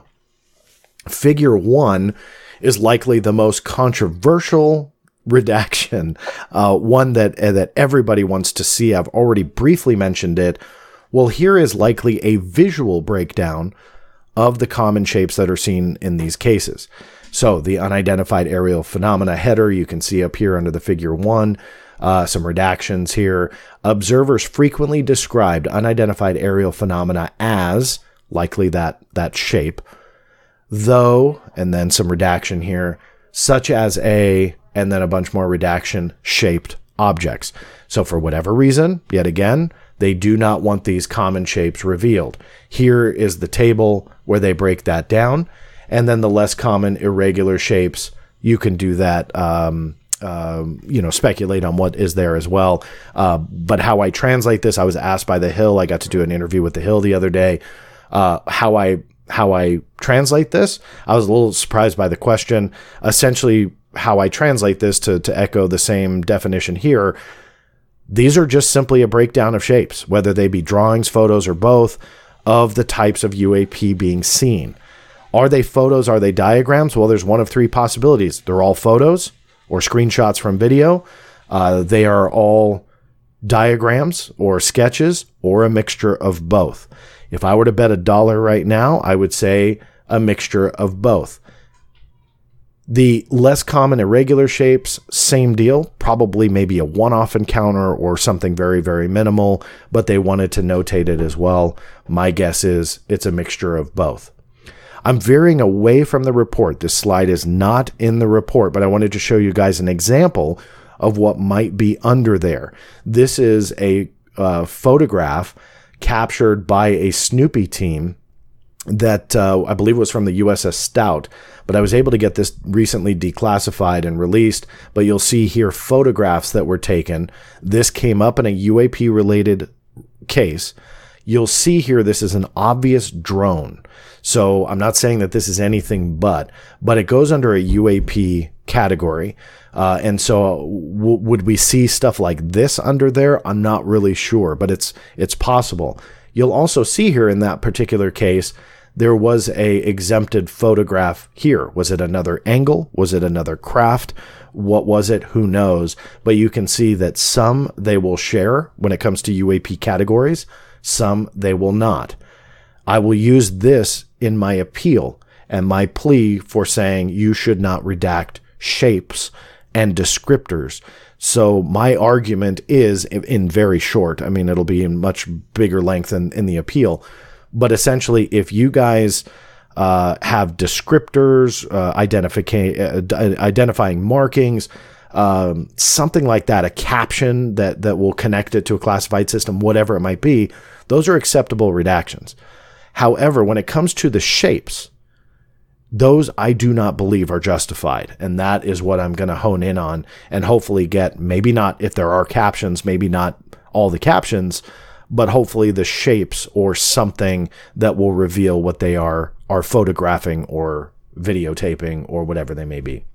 Figure one is likely the most controversial redaction, uh, one that uh, that everybody wants to see. I've already briefly mentioned it. Well, here is likely a visual breakdown of the common shapes that are seen in these cases. So the unidentified aerial phenomena header, you can see up here under the figure one, uh, some redactions here. Observers frequently described unidentified aerial phenomena as, likely that, that shape, though, and then some redaction here, such as a, and then a bunch more redaction, shaped objects. So for whatever reason, yet again, they do not want these common shapes revealed. Here is the table where they break that down. And then the less common irregular shapes, you can do that um, um, you know, speculate on what is there as well. Uh, but how I translate this, I was asked by The Hill. I got to do an interview with The Hill the other day. Uh, how I how I translate this, I was a little surprised by the question. Essentially, how I translate this to to echo the same definition here. These are just simply a breakdown of shapes, whether they be drawings, photos, or both, of the types of U A P being seen. Are they photos? Are they diagrams? Well, there's one of three possibilities. They're all photos or screenshots from video. Uh, they are all diagrams or sketches or a mixture of both. If I were to bet a dollar right now, I would say a mixture of both. The less common irregular shapes, same deal, probably maybe a one-off encounter or something very, very minimal, but they wanted to notate it as well. My guess is it's a mixture of both. I'm veering away from the report. This slide is not in the report, but I wanted to show you guys an example of what might be under there. This is a uh, photograph captured by a Snoopy team that uh, I believe was from the U S S Stout, but I was able to get this recently declassified and released. But you'll see here photographs that were taken. This came up in a U A P related case. You'll see here this is an obvious drone. So I'm not saying that this is anything but, but it goes under a U A P category. Uh, and so w- would we see stuff like this under there? I'm not really sure, but it's it's possible. You'll also see here in that particular case, there was a exempted photograph here. Was it another angle? Was it another craft? What was it? Who knows? But you can see that some they will share when it comes to U A P categories. Some they will not. I will use this in my appeal and my plea for saying you should not redact shapes and descriptors. So my argument is, in very short, I mean, it'll be in much bigger length in, in the appeal, but essentially, if you guys uh, have descriptors, uh, identifica- uh, identifying markings, um, something like that, a caption that, that will connect it to a classified system, whatever it might be, those are acceptable redactions. However, when it comes to the shapes, those I do not believe are justified. And that is what I'm going to hone in on and hopefully get, maybe not if there are captions, maybe not all the captions, but hopefully the shapes or something that will reveal what they are, are photographing or videotaping or whatever they may be.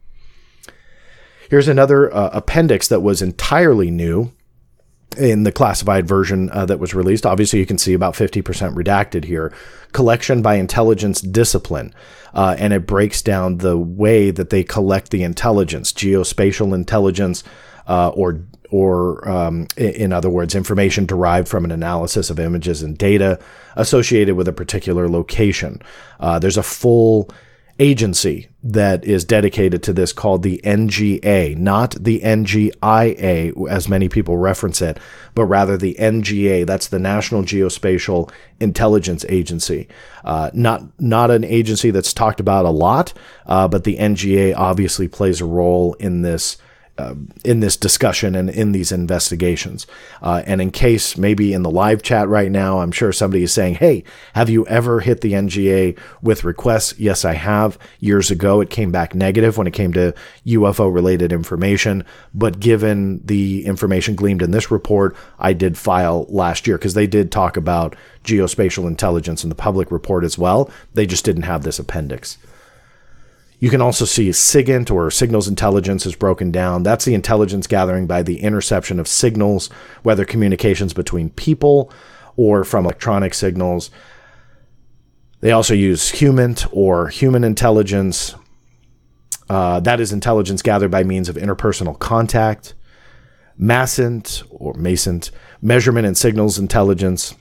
Here's another uh, appendix that was entirely new in the classified version uh, that was released. Obviously, you can see about fifty percent redacted here. Collection by intelligence discipline. Uh, and it breaks down the way that they collect the intelligence, geospatial intelligence, uh, or or um, in other words, information derived from an analysis of images and data associated with a particular location. Uh, there's a full agency that is dedicated to this called the N G A, not the N G I A, as many people reference it, but rather the N G A. That's the National Geospatial Intelligence Agency. Uh, not not an agency that's talked about a lot, uh, but the N G A obviously plays a role in this Uh, in this discussion and in these investigations. Uh, and in case maybe in the live chat right now, I'm sure somebody is saying, hey, have you ever hit the N G A with requests? Yes, I have. Years ago, it came back negative when it came to U F O related information. But given the information gleaned in this report, I did file last year because they did talk about geospatial intelligence in the public report as well. They just didn't have this appendix. You can also see SIGINT, or signals intelligence, is broken down. That's the intelligence gathering by the interception of signals, whether communications between people or from electronic signals. They also use HUMINT, or human intelligence. Uh, that is intelligence gathered by means of interpersonal contact. MASINT, or MASINT, measurement and signals intelligence.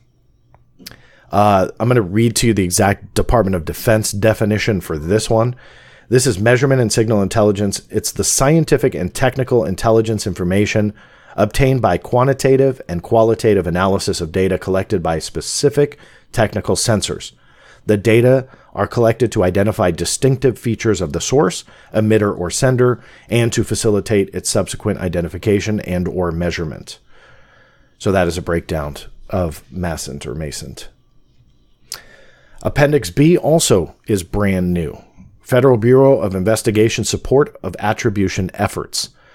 Uh, I'm going to read to you the exact Department of Defense definition for this one. This is measurement and signal intelligence. It's the scientific and technical intelligence information obtained by quantitative and qualitative analysis of data collected by specific technical sensors. The data are collected to identify distinctive features of the source, emitter, or sender, and to facilitate its subsequent identification and or measurement. So that is a breakdown of MASINT or MASINT. Appendix B also is brand new. Federal Bureau of Investigation Support of Attribution Efforts.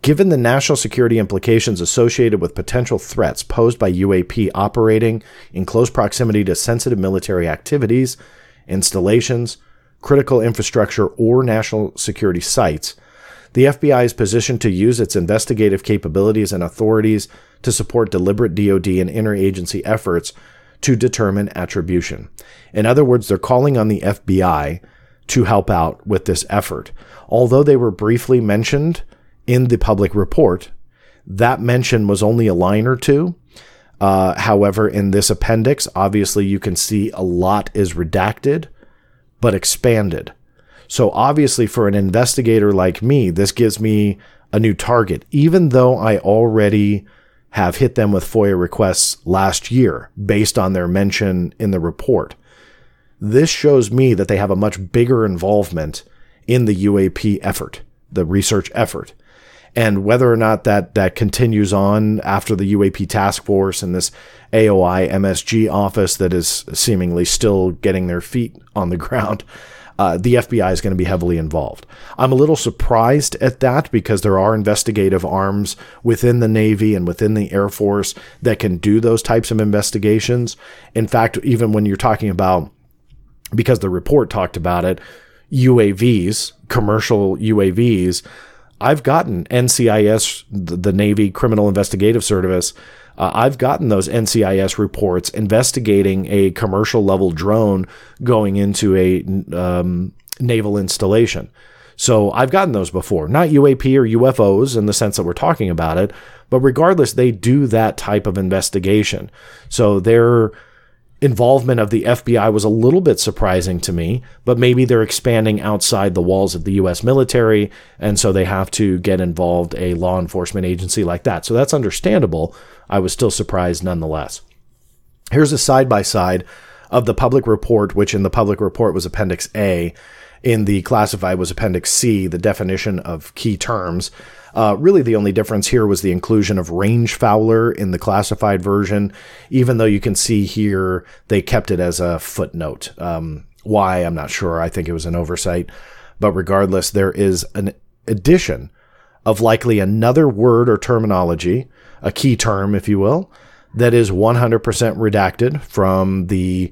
Given the national security implications associated with potential threats posed by U A P operating in close proximity to sensitive military activities, installations, critical infrastructure, or national security sites, the F B I is positioned to use its investigative capabilities and authorities to support deliberate D O D and interagency efforts to determine attribution. In other words, they're calling on the F B I to help out with this effort. Although they were briefly mentioned in the public report, that mention was only a line or two. Uh, however, in this appendix, obviously you can see a lot is redacted, but expanded. So obviously for an investigator like me, this gives me a new target, even though I already have hit them with FOIA requests last year based on their mention in the report. This shows me that they have a much bigger involvement in the U A P effort, the research effort. And whether or not that, that continues on after the U A P task force and this A O I M S G office that is seemingly still getting their feet on the ground, uh, the F B I is going to be heavily involved. I'm a little surprised at that because there are investigative arms within the Navy and within the Air Force that can do those types of investigations. In fact, even when you're talking about, because the report talked about it, U A Vs, commercial U A Vs, I've gotten N C I S, the Navy Criminal Investigative Service, uh, I've gotten those N C I S reports investigating a commercial level drone going into a um, naval installation. So I've gotten those before, not U A P or U F Os in the sense that we're talking about it, but regardless, they do that type of investigation. So their involvement of the F B I was a little bit surprising to me, but maybe they're expanding outside the walls of the U S military, and so they have to get involved a law enforcement agency like that. So that's understandable. I was still surprised nonetheless. Here's a side-by-side of the public report, which in the public report was Appendix A. In the classified was Appendix C, the definition of key terms. Uh, really, the only difference here was the inclusion of range fowler in the classified version, even though you can see here they kept it as a footnote. Um, why, I'm not sure. I think it was an oversight. But regardless, there is an addition of likely another word or terminology, a key term, if you will, that is one hundred percent redacted from the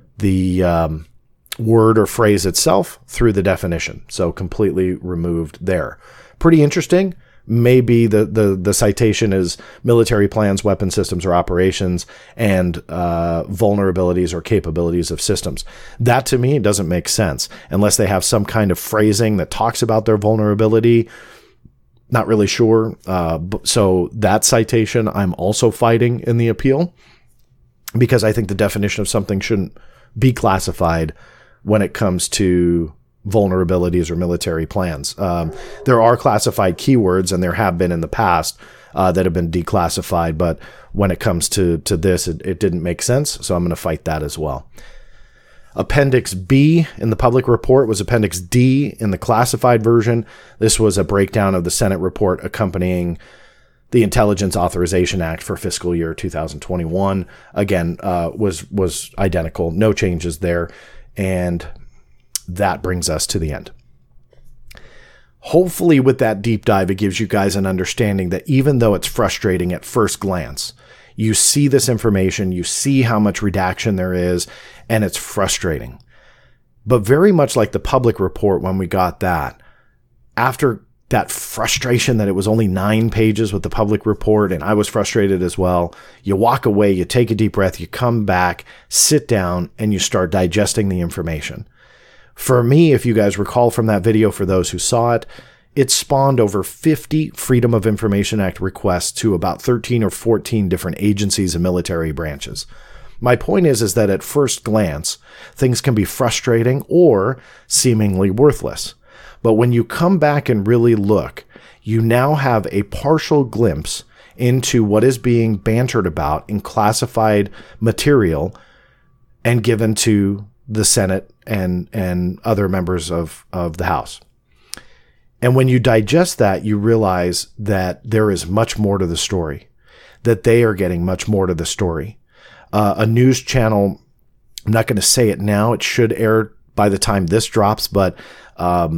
the um, word or phrase itself through the definition. So completely removed there. Pretty interesting. Maybe the, the, the citation is military plans, weapon systems, or operations, and uh, vulnerabilities or capabilities of systems. That, to me, doesn't make sense unless they have some kind of phrasing that talks about their vulnerability. Not really sure. Uh, so that citation I'm also fighting in the appeal because I think the definition of something shouldn't be classified when it comes to vulnerabilities or military plans. Um, there are classified keywords, and there have been in the past uh, that have been declassified, but when it comes to, to this, it, it didn't make sense, so I'm going to fight that as well. Appendix B in the public report was Appendix D in the classified version. This was a breakdown of the Senate report accompanying the Intelligence Authorization Act for fiscal year two thousand twenty-one. Again, uh, was was identical, no changes there, and that brings us to the end. Hopefully with that deep dive, it gives you guys an understanding that even though it's frustrating at first glance, you see this information, you see how much redaction there is, and it's frustrating. But very much like the public report when we got that, after that frustration that it was only nine pages with the public report, and I was frustrated as well, you walk away, you take a deep breath, you come back, sit down, and you start digesting the information. For me, if you guys recall from that video, for those who saw it, it spawned over fifty Freedom of Information Act requests to about thirteen or fourteen different agencies and military branches. My point is, is that at first glance, things can be frustrating or seemingly worthless. But when you come back and really look, you now have a partial glimpse into what is being bantered about in classified material and given to the Senate and and other members of, of the House. And when you digest that, you realize that there is much more to the story, that they are getting much more to the story. Uh, a news channel, I'm not going to say it now, it should air by the time this drops, but um,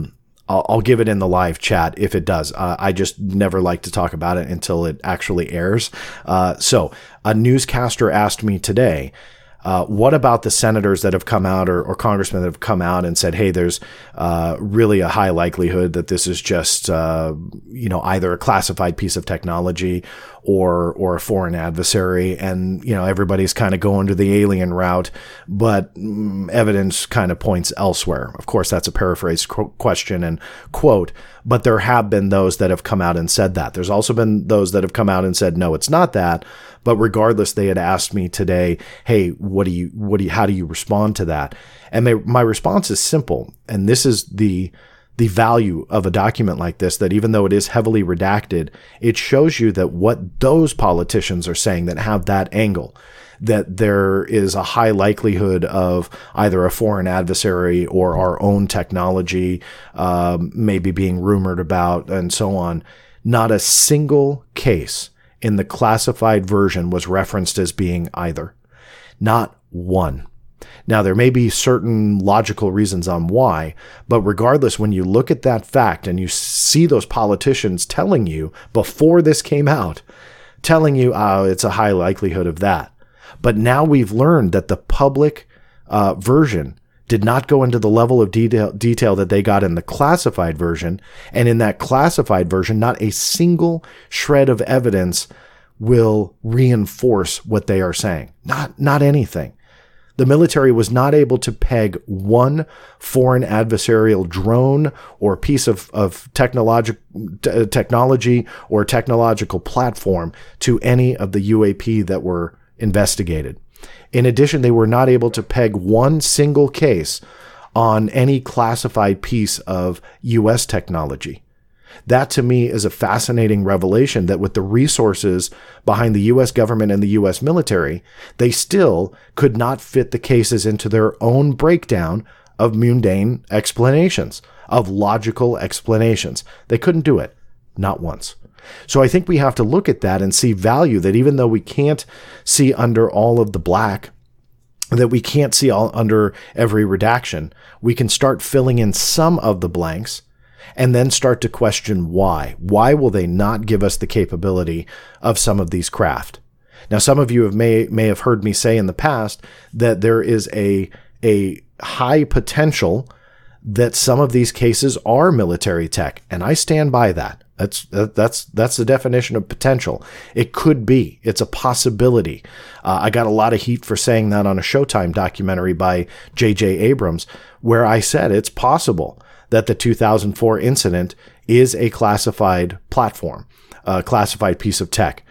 I'll, I'll give it in the live chat if it does. Uh, I just never like to talk about it until it actually airs. Uh, so a newscaster asked me today, Uh, what about the senators that have come out or, or congressmen that have come out and said, hey, there's uh, really a high likelihood that this is just, uh, you know, either a classified piece of technology or or a foreign adversary. And, you know, everybody's kind of going to the alien route, but mm, evidence kind of points elsewhere. Of course, that's a paraphrased qu- question and quote, but there have been those that have come out and said that. There's also been those that have come out and said, no, it's not that. But regardless, they had asked me today, hey, what do you, what do you, how do you respond to that? And my, my response is simple. And this is the, the value of a document like this, that even though it is heavily redacted, it shows you that what those politicians are saying that have that angle, that there is a high likelihood of either a foreign adversary or our own technology, um, maybe being rumored about and so on. Not a single case in the classified version was referenced as being either. Not one. Now, there may be certain logical reasons on why, but regardless, when you look at that fact and you see those politicians telling you before this came out, telling you, oh, it's a high likelihood of that. But now we've learned that the public uh, version did not go into the level of detail, detail that they got in the classified version. And in that classified version, not a single shred of evidence will reinforce what they are saying. Not, not anything. The military was not able to peg one foreign adversarial drone or piece of, of technologi- t- technology or technological platform to any of the U A P that were investigated. In addition, they were not able to peg one single case on any classified piece of U S technology. That to me is a fascinating revelation, that with the resources behind the U S government and the U S military, they still could not fit the cases into their own breakdown of mundane explanations, of logical explanations. They couldn't do it. Not once. So I think we have to look at that and see value, that even though we can't see under all of the black, that we can't see all under every redaction, we can start filling in some of the blanks and then start to question why. Why will they not give us the capability of some of these craft? Now, some of you have may may have heard me say in the past that there is a a high potential that some of these cases are military tech, and I stand by that. That's that's that's the definition of potential. It could be. It's a possibility. Uh, I got a lot of heat for saying that on a Showtime documentary by J J Abrams, where I said it's possible that the two thousand four incident is a classified platform, a classified piece of tech.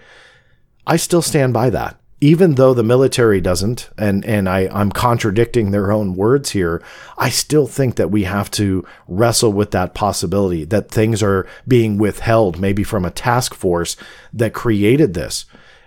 I still stand by that. Even though the military doesn't, and, and I, I'm contradicting their own words here, I still think that we have to wrestle with that possibility that things are being withheld, maybe from a task force that created this.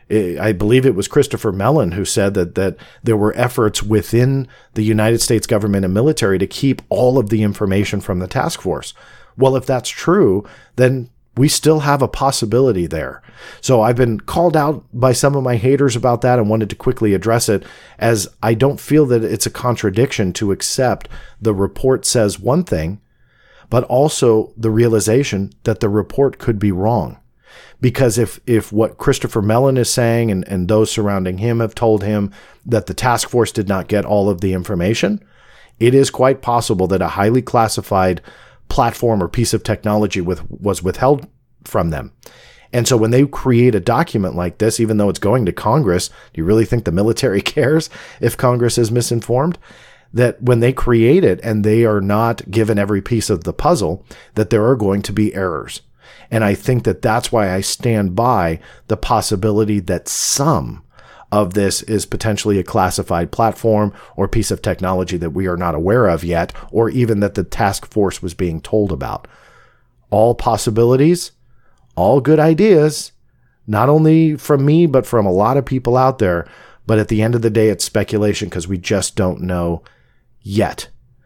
I believe it was Christopher Mellon who said that that there were efforts within the United States government and military to keep all of the information from the task force. Well, if that's true, then we still have a possibility there. So I've been called out by some of my haters about that and wanted to quickly address it, as I don't feel that it's a contradiction to accept the report says one thing, but also the realization that the report could be wrong. Because if, if what Christopher Mellon is saying and, and those surrounding him have told him that the task force did not get all of the information, it is quite possible that a highly classified platform or piece of technology with, was withheld from them. And so when they create a document like this, even though it's going to Congress, do you really think the military cares if Congress is misinformed? That when they create it and they are not given every piece of the puzzle, that there are going to be errors. And I think that that's why I stand by the possibility that some of this is potentially a classified platform or piece of technology that we are not aware of yet, or even that the task force was being told about. All possibilities, all good ideas, not only from me, but from a lot of people out there. But at the end of the day, it's speculation because we just don't know yet.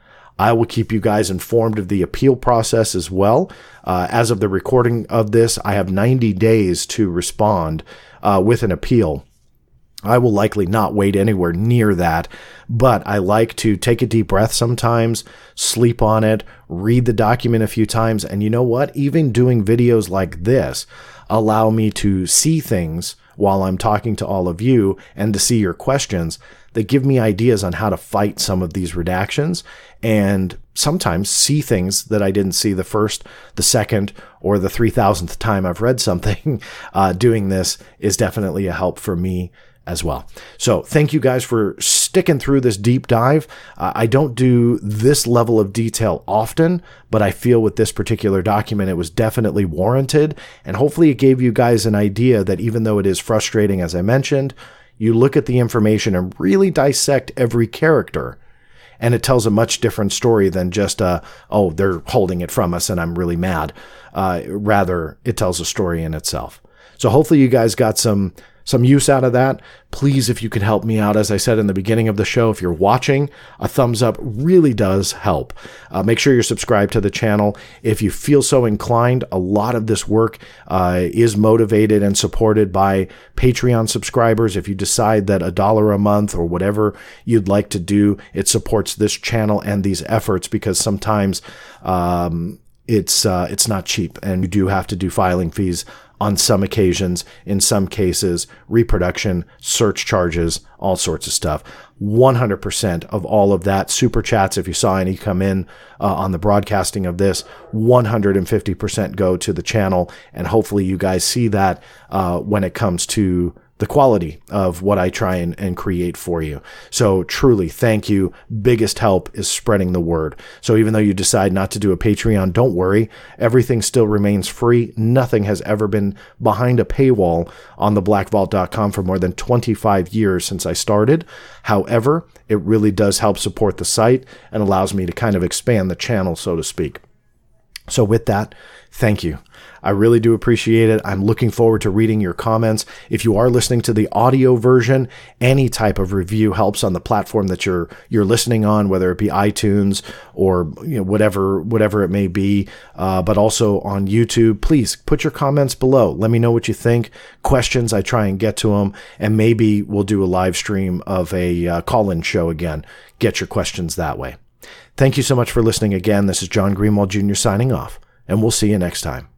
I will keep you guys informed of the appeal process as well. Uh, as of the recording of this, I have ninety days to respond uh, with an appeal I will likely not wait anywhere near that, but I like to take a deep breath sometimes, sleep on it, read the document a few times, and you know what? Even doing videos like this allow me to see things while I'm talking to all of you and to see your questions that give me ideas on how to fight some of these redactions and sometimes see things that I didn't see the first, the second, or the three thousandth time I've read something. Uh, doing this is definitely a help for me as well. So thank you guys for sticking through this deep dive. Uh, I don't do this level of detail often, but I feel with this particular document, it was definitely warranted. And hopefully it gave you guys an idea that even though it is frustrating, as I mentioned, you look at the information and really dissect every character. And it tells a much different story than just, uh, oh, they're holding it from us and I'm really mad. Uh, rather, it tells a story in itself. So hopefully you guys got some some use out of that. Please, if you could help me out, as I said in the beginning of the show, if you're watching, a thumbs up really does help. Uh, make sure you're subscribed to the channel. If you feel so inclined, a lot of this work uh, is motivated and supported by Patreon subscribers. If you decide that a dollar a month or whatever you'd like to do, it supports this channel and these efforts, because sometimes um, it's uh, it's not cheap, and you do have to do filing fees on some occasions, in some cases, reproduction, search charges, all sorts of stuff. one hundred percent of all of that, super chats, if you saw any come in uh, on the broadcasting of this, one hundred fifty percent go to the channel. And hopefully you guys see that uh, when it comes to the quality of what I try and, and create for you. So truly, thank you. Biggest help is spreading the word. So even though you decide not to do a Patreon, don't worry. Everything still remains free. Nothing has ever been behind a paywall on the black vault dot com for more than twenty-five years since I started. However, it really does help support the site and allows me to kind of expand the channel, so to speak. So with that, thank you. I really do appreciate it. I'm looking forward to reading your comments. If you are listening to the audio version, any type of review helps on the platform that you're you're listening on, whether it be iTunes or you know whatever whatever it may be. Uh, but also on YouTube, please put your comments below. Let me know what you think. Questions, I try and get to them, and maybe we'll do a live stream of a uh, call-in show again. Get your questions that way. Thank you so much for listening again. This is John Greenwald Junior signing off, and we'll see you next time.